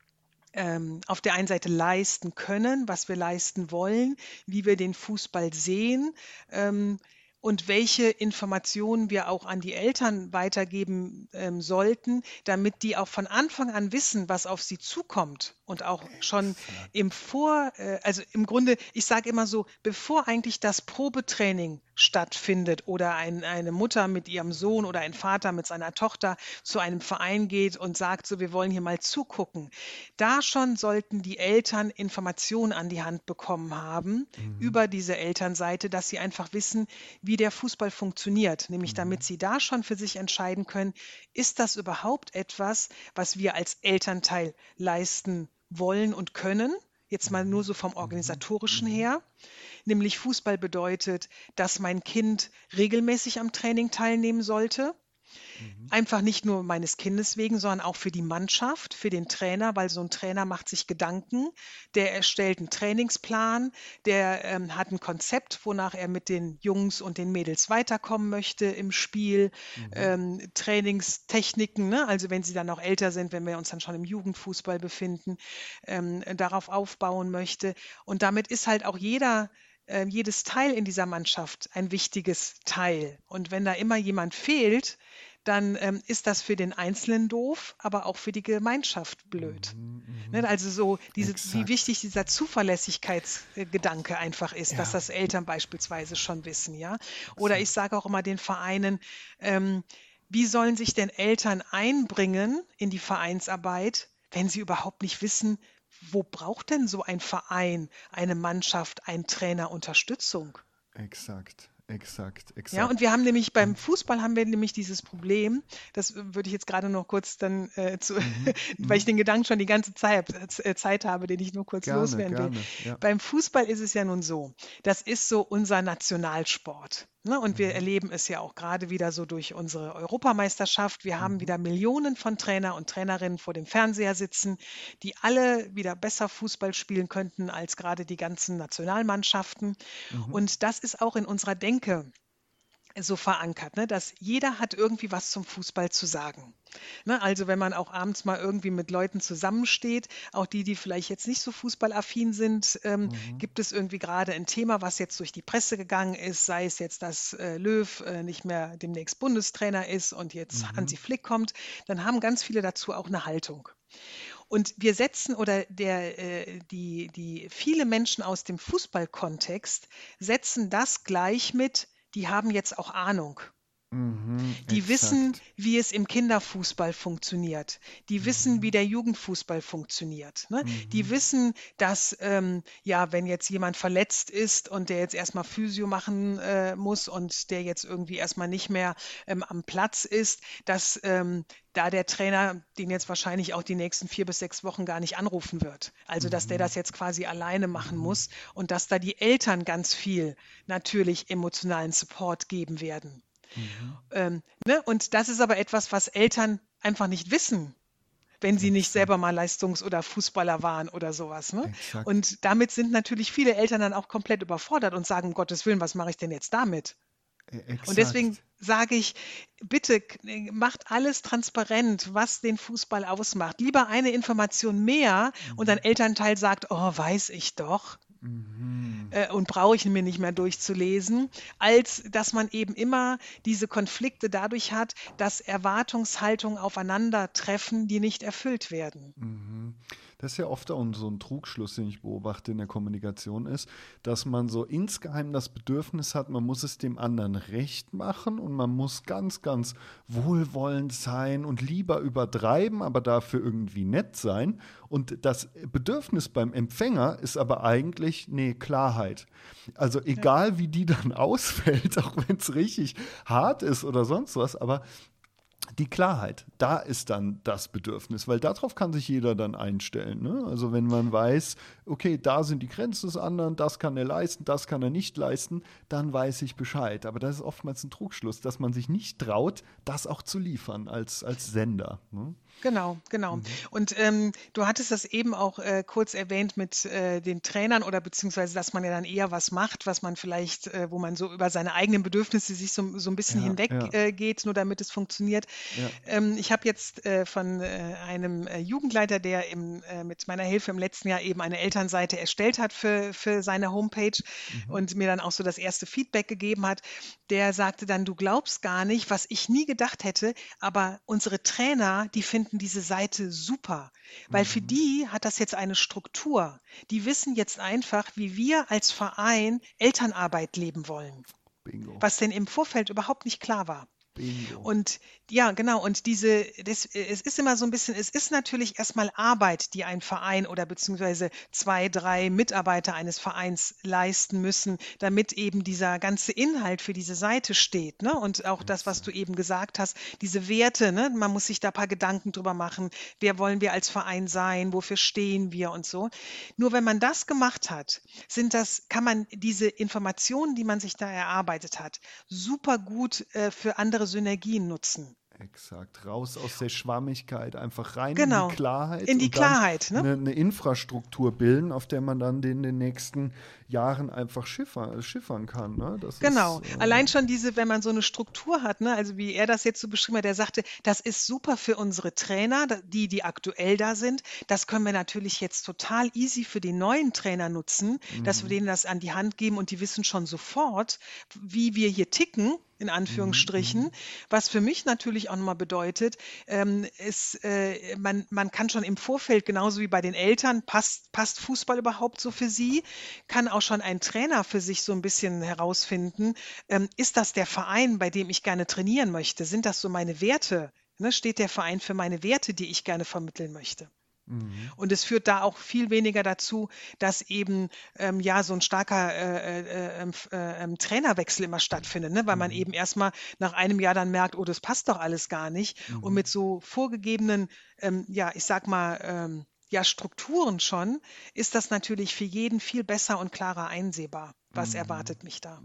ähm, auf der einen Seite leisten können, was wir leisten wollen, wie wir den Fußball sehen, ähm, und welche Informationen wir auch an die Eltern weitergeben ähm, sollten, damit die auch von Anfang an wissen, was auf sie zukommt und auch schon im Vor, äh, also im Grunde, ich sage immer so, bevor eigentlich das Probetraining stattfindet oder ein, eine Mutter mit ihrem Sohn oder ein Vater mit seiner Tochter zu einem Verein geht und sagt so, wir wollen hier mal zugucken. Da schon sollten die Eltern Informationen an die Hand bekommen haben über diese Elternseite, dass sie einfach wissen, wie der Fußball funktioniert, nämlich damit sie da schon für sich entscheiden können, ist das überhaupt etwas, was wir als Elternteil leisten wollen und können? Jetzt mal nur so vom Organisatorischen her. Nämlich Fußball bedeutet, dass mein Kind regelmäßig am Training teilnehmen sollte. Einfach nicht nur meines Kindes wegen, sondern auch für die Mannschaft, für den Trainer, weil so ein Trainer macht sich Gedanken, der erstellt einen Trainingsplan, der ähm, hat ein Konzept, wonach er mit den Jungs und den Mädels weiterkommen möchte im Spiel, ähm, Trainingstechniken, ne? Also wenn sie dann auch älter sind, wenn wir uns dann schon im Jugendfußball befinden, ähm, darauf aufbauen möchte. Und damit ist halt auch jeder äh, jedes Teil in dieser Mannschaft ein wichtiges Teil. Und wenn da immer jemand fehlt, dann ähm, ist das für den Einzelnen doof, aber auch für die Gemeinschaft blöd. Ne, also so, diese, wie
Exakt.
wichtig dieser Zuverlässigkeitsgedanke einfach ist, dass
Ja.
das Eltern beispielsweise schon wissen, ja. Oder ich sage auch immer den Vereinen, ähm, wie sollen sich denn Eltern einbringen in die Vereinsarbeit, wenn sie überhaupt nicht wissen, wo braucht denn so ein Verein, eine Mannschaft, ein Trainer Unterstützung?
Exakt, exakt, exakt.
Ja, und wir haben nämlich beim Fußball haben wir nämlich dieses Problem, das würde ich jetzt gerade noch kurz dann, äh, zu, weil ich den Gedanken schon die ganze Zeit, äh, Zeit habe, den ich nur kurz
Gerne,
loswerden will.
gerne, ja.
Beim Fußball ist es ja nun so, das ist so unser Nationalsport. Ne? Und wir erleben es ja auch gerade wieder so durch unsere Europameisterschaft. Wir haben wieder Millionen von Trainer und Trainerinnen vor dem Fernseher sitzen, die alle wieder besser Fußball spielen könnten als gerade die ganzen Nationalmannschaften. Und das ist auch in unserer Denke so verankert, ne, dass jeder hat irgendwie was zum Fußball zu sagen. Ne, also wenn man auch abends mal irgendwie mit Leuten zusammensteht, auch die, die vielleicht jetzt nicht so fußballaffin sind, ähm, gibt es irgendwie gerade ein Thema, was jetzt durch die Presse gegangen ist, sei es jetzt, dass äh, Löw äh, nicht mehr demnächst Bundestrainer ist und jetzt Hansi Flick kommt, dann haben ganz viele dazu auch eine Haltung. Und wir setzen oder der, äh, die, die viele Menschen aus dem Fußballkontext setzen das gleich mit, die haben jetzt auch Ahnung.
Mhm,
Die
exakt.
wissen, wie es im Kinderfußball funktioniert. Die
Mhm.
wissen, wie der Jugendfußball funktioniert. Ne?
Mhm.
Die wissen, dass, ähm, ja, wenn jetzt jemand verletzt ist und der jetzt erstmal Physio machen äh, muss und der jetzt irgendwie erstmal nicht mehr ähm, am Platz ist, dass ähm, da der Trainer den jetzt wahrscheinlich auch die nächsten vier bis sechs Wochen gar nicht anrufen wird. Also, dass der das jetzt quasi alleine machen muss und dass da die Eltern ganz viel natürlich emotionalen Support geben werden.
Mhm.
Ähm, ne? Und das ist aber etwas, was Eltern einfach nicht wissen, wenn sie nicht
Exakt.
selber mal Leistungs- oder Fußballer waren oder sowas. Ne?
Exakt.
Und damit sind natürlich viele Eltern dann auch komplett überfordert und sagen, um Gottes Willen, was mache ich denn jetzt damit?
Äh, Exakt.
Und deswegen sage ich, bitte k- macht alles transparent, was den Fußball ausmacht. Lieber eine Information mehr und ein Elternteil sagt, oh, weiß ich doch.
Mhm.
äh, und brauche ich mir nicht mehr durchzulesen, als dass man eben immer diese Konflikte dadurch hat, dass Erwartungshaltungen aufeinandertreffen, die nicht erfüllt werden.
Mhm. Das ist ja oft auch so ein Trugschluss, den ich beobachte in der Kommunikation ist, dass man so insgeheim das Bedürfnis hat, man muss es dem anderen recht machen und man muss ganz, ganz wohlwollend sein und lieber übertreiben, aber dafür irgendwie nett sein. Und das Bedürfnis beim Empfänger ist aber eigentlich, nee, Klarheit. Also egal, wie die dann ausfällt, auch wenn es richtig hart ist oder sonst was, aber die Klarheit, da ist dann das Bedürfnis, weil darauf kann sich jeder dann einstellen. Ne? Also wenn man weiß, okay, da sind die Grenzen des anderen, das kann er leisten, das kann er nicht leisten, dann weiß ich Bescheid. Aber das ist oftmals ein Trugschluss, dass man sich nicht traut, das auch zu liefern als, als Sender. Ne?
Genau, genau.
Mhm.
Und ähm, du hattest das eben auch äh, kurz erwähnt mit äh, den Trainern oder beziehungsweise, dass man ja dann eher was macht, was man vielleicht, äh, wo man so über seine eigenen Bedürfnisse sich so, so ein bisschen
Ja,
hinweg
ja.
äh, geht, nur damit es funktioniert.
Ja.
Ähm, ich habe jetzt äh, von äh, einem äh, Jugendleiter, der im, äh, mit meiner Hilfe im letzten Jahr eben eine Elternseite erstellt hat für, für seine Homepage und mir dann auch so das erste Feedback gegeben hat, der sagte dann, du glaubst gar nicht, was ich nie gedacht hätte, aber unsere Trainer, die finden diese Seite super, weil für die hat das jetzt eine Struktur. Die wissen jetzt einfach, wie wir als Verein Elternarbeit leben wollen,
Bingo.
was denn im Vorfeld überhaupt nicht klar war.
Bingo.
Und ja, genau, und diese, das, es ist immer so ein bisschen, es ist natürlich erstmal Arbeit, die ein Verein oder beziehungsweise zwei, drei Mitarbeiter eines Vereins leisten müssen, damit eben dieser ganze Inhalt für diese Seite steht, ne? Und auch das, was du eben gesagt hast, diese Werte, ne? Man muss sich da ein paar Gedanken drüber machen, wer wollen wir als Verein sein, wofür stehen wir und so. Nur wenn man das gemacht hat, sind das, kann man diese Informationen, die man sich da erarbeitet hat, super gut äh, für andere Synergien nutzen.
Exakt, raus aus der Schwammigkeit, einfach rein
Genau,
in die Klarheit.
in die
und
Klarheit,
dann
ne?
eine, eine Infrastruktur bilden, auf der man dann in den nächsten Jahren einfach schiffer, schiffern kann. Ne? Das
Genau.
ist, äh,
Allein schon diese, wenn man so eine Struktur hat, ne, also wie er das jetzt so beschrieben hat, der sagte, das ist super für unsere Trainer, da- die, die aktuell da sind. Das können wir natürlich jetzt total easy für die neuen Trainer nutzen, dass wir denen das an die Hand geben und die wissen schon sofort, wie wir hier ticken, in Anführungsstrichen, was für mich natürlich auch nochmal bedeutet, ähm, ist, äh, man, man kann schon im Vorfeld, genauso wie bei den Eltern, passt, passt Fußball überhaupt so für sie, kann auch schon ein Trainer für sich so ein bisschen herausfinden, ähm, ist das der Verein, bei dem ich gerne trainieren möchte? Sind das so meine Werte? Ne? Steht der Verein für meine Werte, die ich gerne vermitteln möchte? Und es führt da auch viel weniger dazu, dass eben ähm, ja so ein starker äh, äh, ähm, f- äh, ähm, Trainerwechsel immer stattfindet, ne? Weil man eben erstmal nach einem Jahr dann merkt, oh, das passt doch alles gar nicht. Und mit so vorgegebenen, ähm, ja, ich sag mal, ähm, ja, Strukturen schon, ist das natürlich für jeden viel besser und klarer einsehbar. Was erwartet mich da?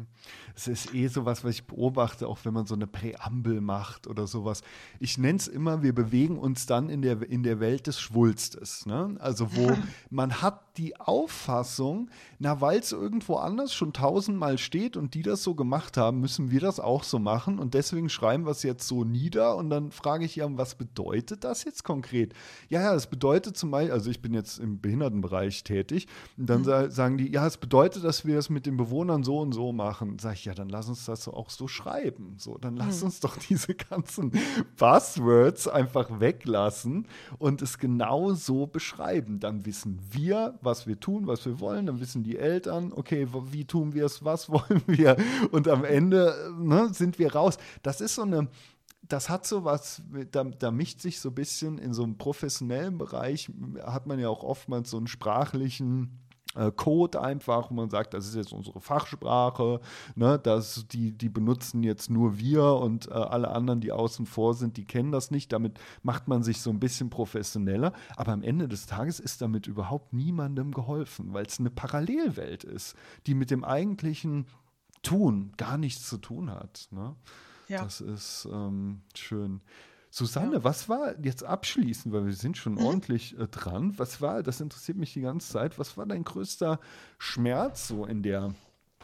Es ist eh sowas, was ich beobachte, auch wenn man so eine Präambel macht oder sowas. Ich nenne es immer, wir bewegen uns dann in der, in der Welt des Schwulstes. Ne? Also wo man hat die Auffassung, na, weil es irgendwo anders schon tausendmal steht und die das so gemacht haben, müssen wir das auch so machen und deswegen schreiben wir es jetzt so nieder und dann frage ich ja, was bedeutet das jetzt konkret? Ja, ja, das bedeutet zum Beispiel, also ich bin jetzt im Behindertenbereich tätig und dann sa- sagen die, ja, es bedeutet, dass wir wir das mit den Bewohnern so und so machen. Sag ich, ja, dann lass uns das auch so schreiben. So, dann lass hm. uns doch diese ganzen Buzzwords einfach weglassen und es genau so beschreiben. Dann wissen wir, was wir tun, was wir wollen. Dann wissen die Eltern, okay, wie tun wir es, was wollen wir? Und am Ende ne, sind wir raus. Das ist so eine Das hat so was, da, da mischt sich so ein bisschen in so einem professionellen Bereich, hat man ja auch oftmals so einen sprachlichen äh, Code einfach, wo man sagt, das ist jetzt unsere Fachsprache, ne, das, die, die benutzen jetzt nur wir und äh, alle anderen, die außen vor sind, die kennen das nicht. Damit macht man sich so ein bisschen professioneller. Aber am Ende des Tages ist damit überhaupt niemandem geholfen, weil es eine Parallelwelt ist, die mit dem eigentlichen Tun gar nichts zu tun hat, ne? Ja. Das ist ähm, schön. Susanne, ja. was war jetzt abschließend, weil wir sind schon mhm. ordentlich äh, dran, was war, das interessiert mich die ganze Zeit, was war dein größter Schmerz so in der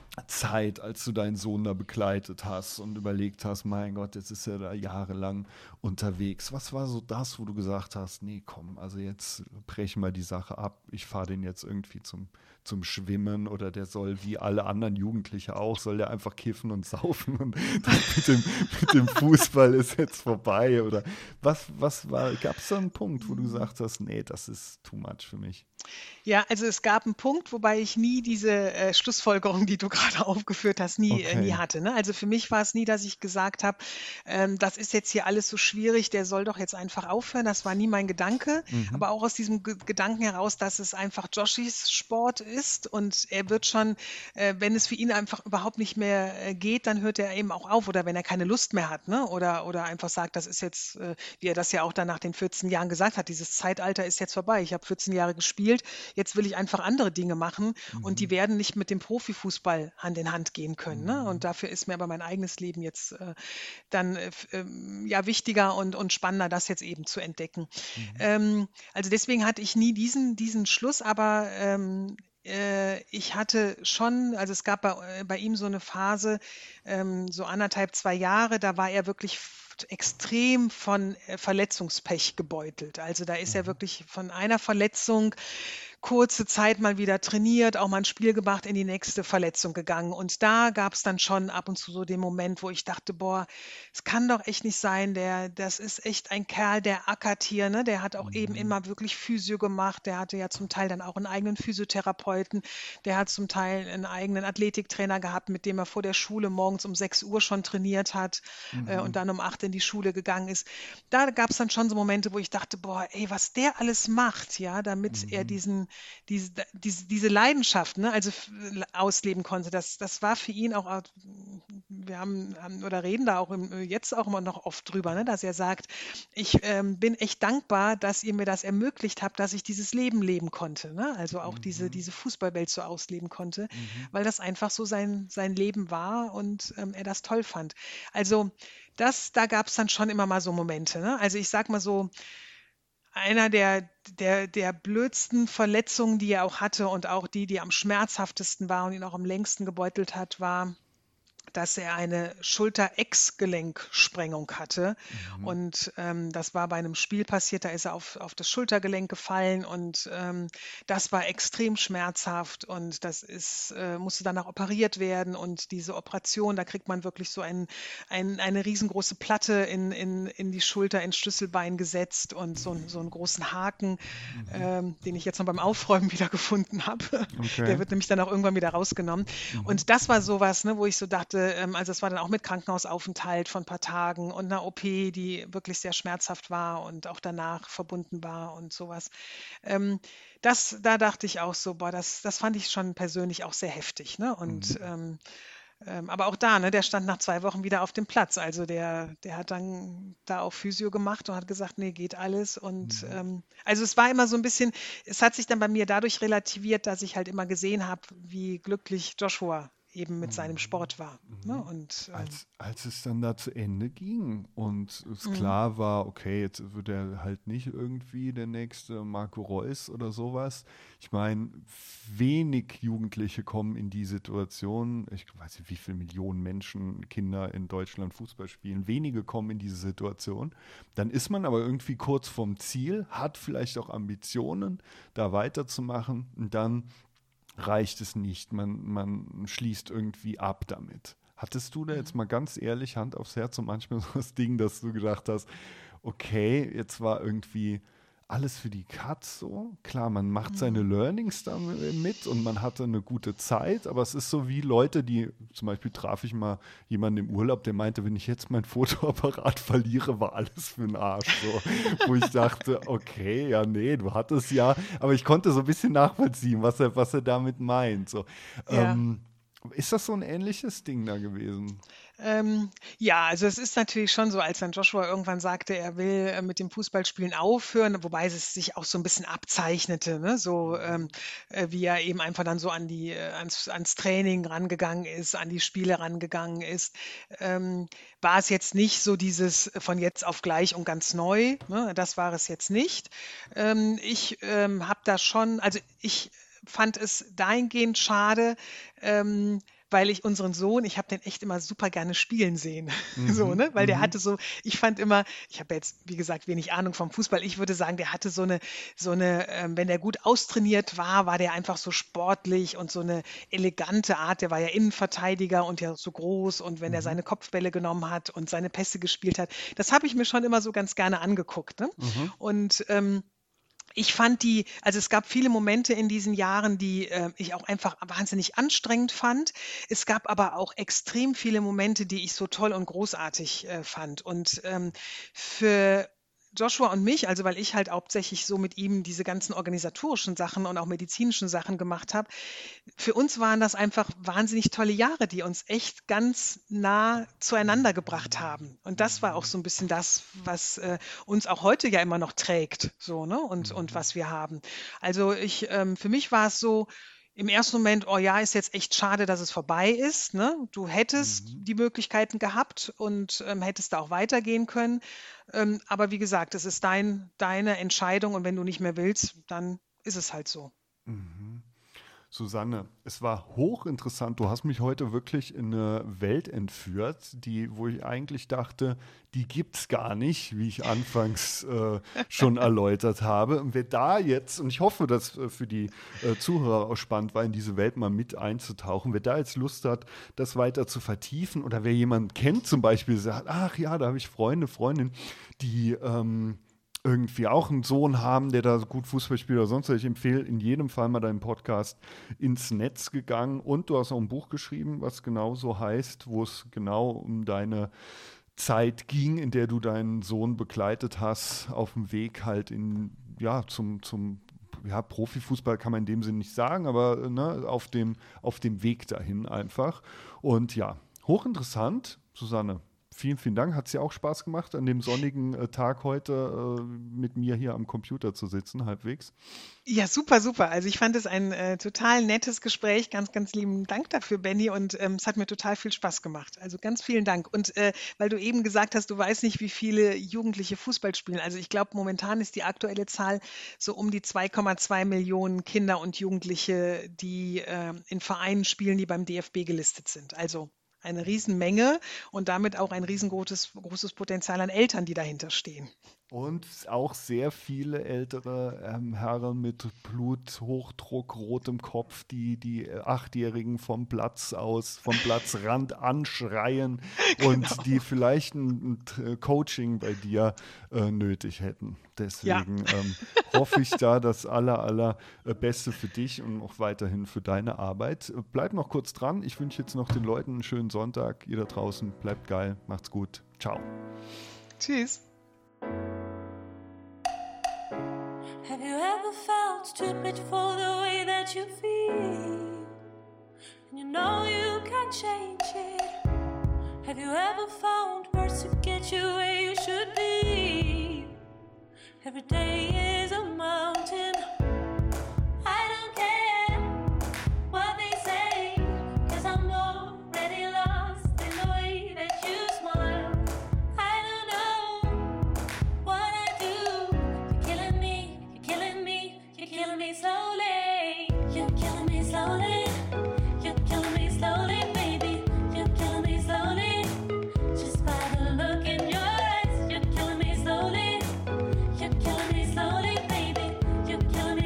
Zeit, als du deinen Sohn da begleitet hast und überlegt hast, mein Gott, jetzt ist er da jahrelang unterwegs. Was war so das, wo du gesagt hast, nee, komm, also jetzt brechen wir die Sache ab, ich fahre den jetzt irgendwie zum, zum Schwimmen oder der soll wie alle anderen Jugendliche auch, soll der einfach kiffen und saufen und mit dem, mit dem Fußball ist jetzt vorbei oder was, was war, gab es da einen Punkt, wo du gesagt hast, nee, das ist too much für mich?
Ja, also es gab einen Punkt, wobei ich nie diese äh, Schlussfolgerung, die du gerade aufgeführt hast, nie,
Okay.
äh, nie hatte. Ne? Also für mich war es nie, dass ich gesagt habe, ähm, das ist jetzt hier alles so schwierig, der soll doch jetzt einfach aufhören. Das war nie mein Gedanke,
Mhm.
aber auch aus diesem Ge Gedanken heraus, dass es einfach Joshis Sport ist und er wird schon, äh, wenn es für ihn einfach überhaupt nicht mehr äh, geht, dann hört er eben auch auf oder wenn er keine Lust mehr hat, ne? oder, oder einfach sagt, das ist jetzt, äh, wie er das ja auch dann nach den vierzehn Jahren gesagt hat, dieses Zeitalter ist jetzt vorbei. Ich habe vierzehn Jahre gespielt, jetzt will ich einfach andere Dinge machen und die werden nicht mit dem Profifußball Hand in Hand gehen können. Ne? Und dafür ist mir aber mein eigenes Leben jetzt äh, dann äh, f- ähm, ja wichtiger und, und spannender, das jetzt eben zu entdecken. Ähm, also deswegen hatte ich nie diesen, diesen Schluss, aber ähm, äh, ich hatte schon, also es gab bei, äh, bei ihm so eine Phase, ähm, so anderthalb, zwei Jahre, da war er wirklich f- extrem von äh, Verletzungspech gebeutelt. Also da ist er wirklich von einer Verletzung kurze Zeit mal wieder trainiert, auch mal ein Spiel gemacht, in die nächste Verletzung gegangen. Und da gab es dann schon ab und zu so den Moment, wo ich dachte, boah, es kann doch echt nicht sein, der, das ist echt ein Kerl, der ackert hier, ne? Der hat auch eben immer wirklich Physio gemacht, der hatte ja zum Teil dann auch einen eigenen Physiotherapeuten, der hat zum Teil einen eigenen Athletiktrainer gehabt, mit dem er vor der Schule morgens um sechs Uhr schon trainiert hat äh, und dann um acht in die Schule gegangen ist. Da gab es dann schon so Momente, wo ich dachte, boah, ey, was der alles macht, ja, damit er diesen diese, diese, diese Leidenschaft, ne, also f- ausleben konnte. Das, das war für ihn auch, auch- wir haben, haben oder reden da auch im, jetzt auch immer noch oft drüber, ne, dass er sagt, ich ähm, bin echt dankbar, dass ihr mir das ermöglicht habt, dass ich dieses Leben leben konnte, ne? Also auch diese, diese Fußballwelt so ausleben konnte, weil das einfach so sein, sein Leben war und ähm, er das toll fand. Also das, da gab es dann schon immer mal so Momente, ne? Also ich sag mal so, einer der, der, der blödsten Verletzungen, die er auch hatte und auch die, die am schmerzhaftesten war und ihn auch am längsten gebeutelt hat, war, dass er eine Schulter-Ex-Gelenksprengung hatte. Und ähm, das war bei einem Spiel passiert, da ist er auf, auf das Schultergelenk gefallen und ähm, das war extrem schmerzhaft und das ist, äh, musste danach operiert werden und diese Operation, da kriegt man wirklich so ein, ein, eine riesengroße Platte in, in, in die Schulter, ins Schlüsselbein gesetzt und so, einen- so einen großen Haken, ähm, den ich jetzt noch beim Aufräumen wieder gefunden habe.
Okay.
Der wird nämlich dann auch irgendwann wieder rausgenommen. Und das war sowas, ne, wo ich so dachte, ähm, also es war dann auch mit Krankenhausaufenthalt von ein paar Tagen und einer O P, die wirklich sehr schmerzhaft war und auch danach verbunden war und sowas. Ähm, das, da dachte ich auch so, boah, das, das fand ich schon persönlich auch sehr heftig, ne? Und ähm, ähm, aber auch da, ne, der stand nach zwei Wochen wieder auf dem Platz. Also der, der hat dann da auch Physio gemacht und hat gesagt, nee, geht alles. Und ähm, also es war immer so ein bisschen, es hat sich dann bei mir dadurch relativiert, dass ich halt immer gesehen habe, wie glücklich Joshua eben mit seinem Sport war. Ne? Und ähm,
Als, als es dann da zu Ende ging und es
Mhm.
klar war, okay, jetzt wird er halt nicht irgendwie der nächste Marco Reus oder sowas. Ich meine, wenig Jugendliche kommen in die Situation, ich weiß nicht, wie viele Millionen Menschen, Kinder in Deutschland Fußball spielen, wenige kommen in diese Situation. Dann ist man aber irgendwie kurz vorm Ziel, hat vielleicht auch Ambitionen, da weiterzumachen und dann reicht es nicht. Man, man schließt irgendwie ab damit. Hattest du da jetzt mal ganz ehrlich, Hand aufs Herz, und manchmal so das Ding, dass du gedacht hast, okay, jetzt war irgendwie alles für die Katz so. Klar, man macht seine Learnings da mit und man hatte eine gute Zeit, aber es ist so wie Leute, die, zum Beispiel traf ich mal jemanden im Urlaub, der meinte, wenn ich jetzt mein Fotoapparat verliere, war alles für den Arsch. So. Wo ich dachte, okay, ja, nee, du hattest ja, aber ich konnte so ein bisschen nachvollziehen, was er, was er damit meint. So.
Ja.
Ähm, ist das so ein ähnliches Ding da gewesen?
Ähm, ja, also es ist natürlich schon so, als dann Joshua irgendwann sagte, er will äh, mit dem Fußballspielen aufhören, wobei es sich auch so ein bisschen abzeichnete, ne? So ähm, äh, wie er eben einfach dann so an die, äh, ans, ans Training rangegangen ist, an die Spiele rangegangen ist, ähm, war es jetzt nicht so dieses von jetzt auf gleich und ganz neu, ne? Das war es jetzt nicht. Ähm, ich ähm, habe da schon, also ich fand es dahingehend schade, ähm, weil ich unseren Sohn, ich habe den echt immer super gerne spielen sehen. Mhm, so, ne? Weil der
mhm.
hatte so, ich fand immer, ich habe jetzt, wie gesagt, wenig Ahnung vom Fußball, ich würde sagen, der hatte so eine, so eine, ähm, wenn der gut austrainiert war, war der einfach so sportlich und so eine elegante Art, der war ja Innenverteidiger und ja so groß und wenn er seine Kopfbälle genommen hat und seine Pässe gespielt hat, das habe ich mir schon immer so ganz gerne angeguckt. Ne?
Mhm.
Und ähm, ich fand die, also es gab viele Momente in diesen Jahren, die äh, ich auch einfach wahnsinnig anstrengend fand. Es gab aber auch extrem viele Momente, die ich so toll und großartig äh, fand. Und ähm, für Joshua und mich, also weil ich halt hauptsächlich so mit ihm diese ganzen organisatorischen Sachen und auch medizinischen Sachen gemacht habe, für uns waren das einfach wahnsinnig tolle Jahre, die uns echt ganz nah zueinander gebracht haben. Und das war auch so ein bisschen das, was äh, uns auch heute ja immer noch trägt, so, ne? Und, und was wir haben. Also ich, ähm, für mich war es so, im ersten Moment, oh ja, ist jetzt echt schade, dass es vorbei ist. Ne? Du hättest mhm. die Möglichkeiten gehabt und ähm, hättest da auch weitergehen können. Ähm, aber wie gesagt, es ist dein, deine Entscheidung und wenn du nicht mehr willst, dann ist es halt so.
Mhm. Susanne, es war hochinteressant. Du hast mich heute wirklich in eine Welt entführt, die, wo ich eigentlich dachte, die gibt es gar nicht, wie ich anfangs äh, schon erläutert habe. Und wer da jetzt, und ich hoffe, dass äh, für die äh, Zuhörer auch spannend war, in diese Welt mal mit einzutauchen, wer da jetzt Lust hat, das weiter zu vertiefen oder wer jemanden kennt zum Beispiel, sagt, ach ja, da habe ich Freunde, Freundinnen, die ähm, irgendwie auch einen Sohn haben, der da gut Fußball spielt oder sonst was. Ich empfehle in jedem Fall mal deinen Podcast ins Netz gegangen und du hast auch ein Buch geschrieben, was genau so heißt, wo es genau um deine Zeit ging, in der du deinen Sohn begleitet hast, auf dem Weg halt in, ja, zum, zum ja, Profifußball kann man in dem Sinne nicht sagen, aber ne, auf dem, auf dem Weg dahin einfach. Und ja, hochinteressant, Susanne. Vielen, vielen Dank. Hat es dir auch Spaß gemacht, an dem sonnigen äh, Tag heute äh, mit mir hier am Computer zu sitzen, halbwegs?
Ja, super, super. Also ich fand es ein äh, total nettes Gespräch. Ganz, ganz lieben Dank dafür, Benni. Und ähm, es hat mir total viel Spaß gemacht. Also ganz vielen Dank. Und äh, weil du eben gesagt hast, du weißt nicht, wie viele Jugendliche Fußball spielen. Also ich glaube, momentan ist die aktuelle Zahl so um die zwei Komma zwei Millionen Kinder und Jugendliche, die äh, in Vereinen spielen, die beim D F B gelistet sind. Also eine Riesenmenge und damit auch ein riesengroßes großes Potenzial an Eltern, die dahinter stehen.
Und auch sehr viele ältere ähm, Herren mit Bluthochdruck, rotem Kopf, die die äh, Achtjährigen vom Platz aus, vom Platzrand anschreien und genau. die vielleicht ein, ein Coaching bei dir äh, nötig hätten. Deswegen ja. ähm, hoffe ich da das aller, aller Beste für dich und auch weiterhin für deine Arbeit. Bleib noch kurz dran. Ich wünsche jetzt noch den Leuten einen schönen Sonntag. Ihr da draußen, bleibt geil, macht's gut. Ciao.
Tschüss.
Have you ever felt stupid for the way that you feel? And you know you can't change it. Have you ever found words to get you where you should be? Every day is a mountain. I don't care what they say, 'cause I'm already lost in the way that you smile. I don't know what I do. You're killing me, you're killing me, you're killing me slowly. You're killing me slowly. You're killing me slowly, baby. You're killing me slowly. Just by the look in your eyes, you're killing me slowly. You're killing me slowly, baby. You're killing me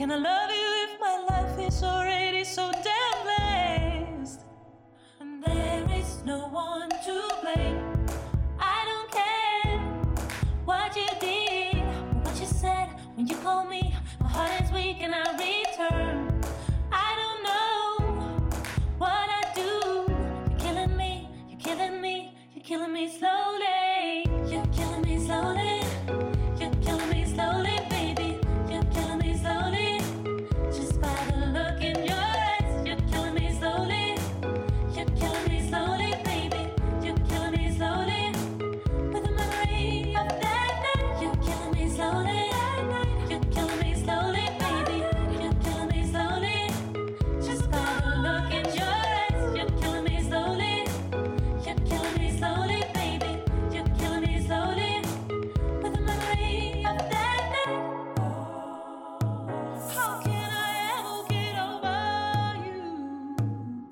can I love you if my life is already so damn blessed? And there is no one to blame. I don't care what you did, what you said when you called me. My heart is weak and I return. I don't know what I do. You're killing me, you're killing me, you're killing me slowly. You're killing me slowly. You're killing me slowly, baby. You're killing me slowly. Just by the look in your eyes. You're killing me slowly. You're killing me slowly, baby. You're killing me slowly. With the memory of that night. You're killing me slowly. You're killing me slowly, baby. You're killing me slowly. Just by the look in your eyes. You're killing me slowly. You're killing me slowly, baby. You're killing me slowly. With the memory of that night. How can I ever get over you?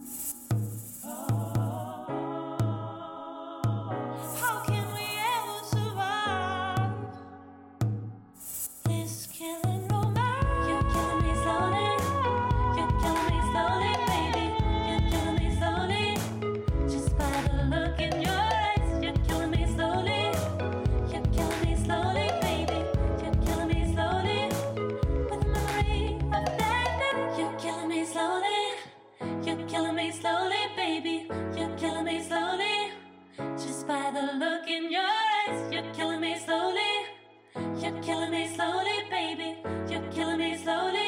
How can we ever survive this killing romance? You're killing me slowly. You're killing me slowly, baby. You're killing me slowly. Just by the look in your eyes. You're killing me slowly. You're killing me slowly, baby. You're killing me slowly. With the memory of that night. You're killing me slowly. You're killing me slowly, baby. You're killing me slowly. Just by the look in your eyes. You're killing me slowly. You're killing me slowly, baby. You're killing me slowly.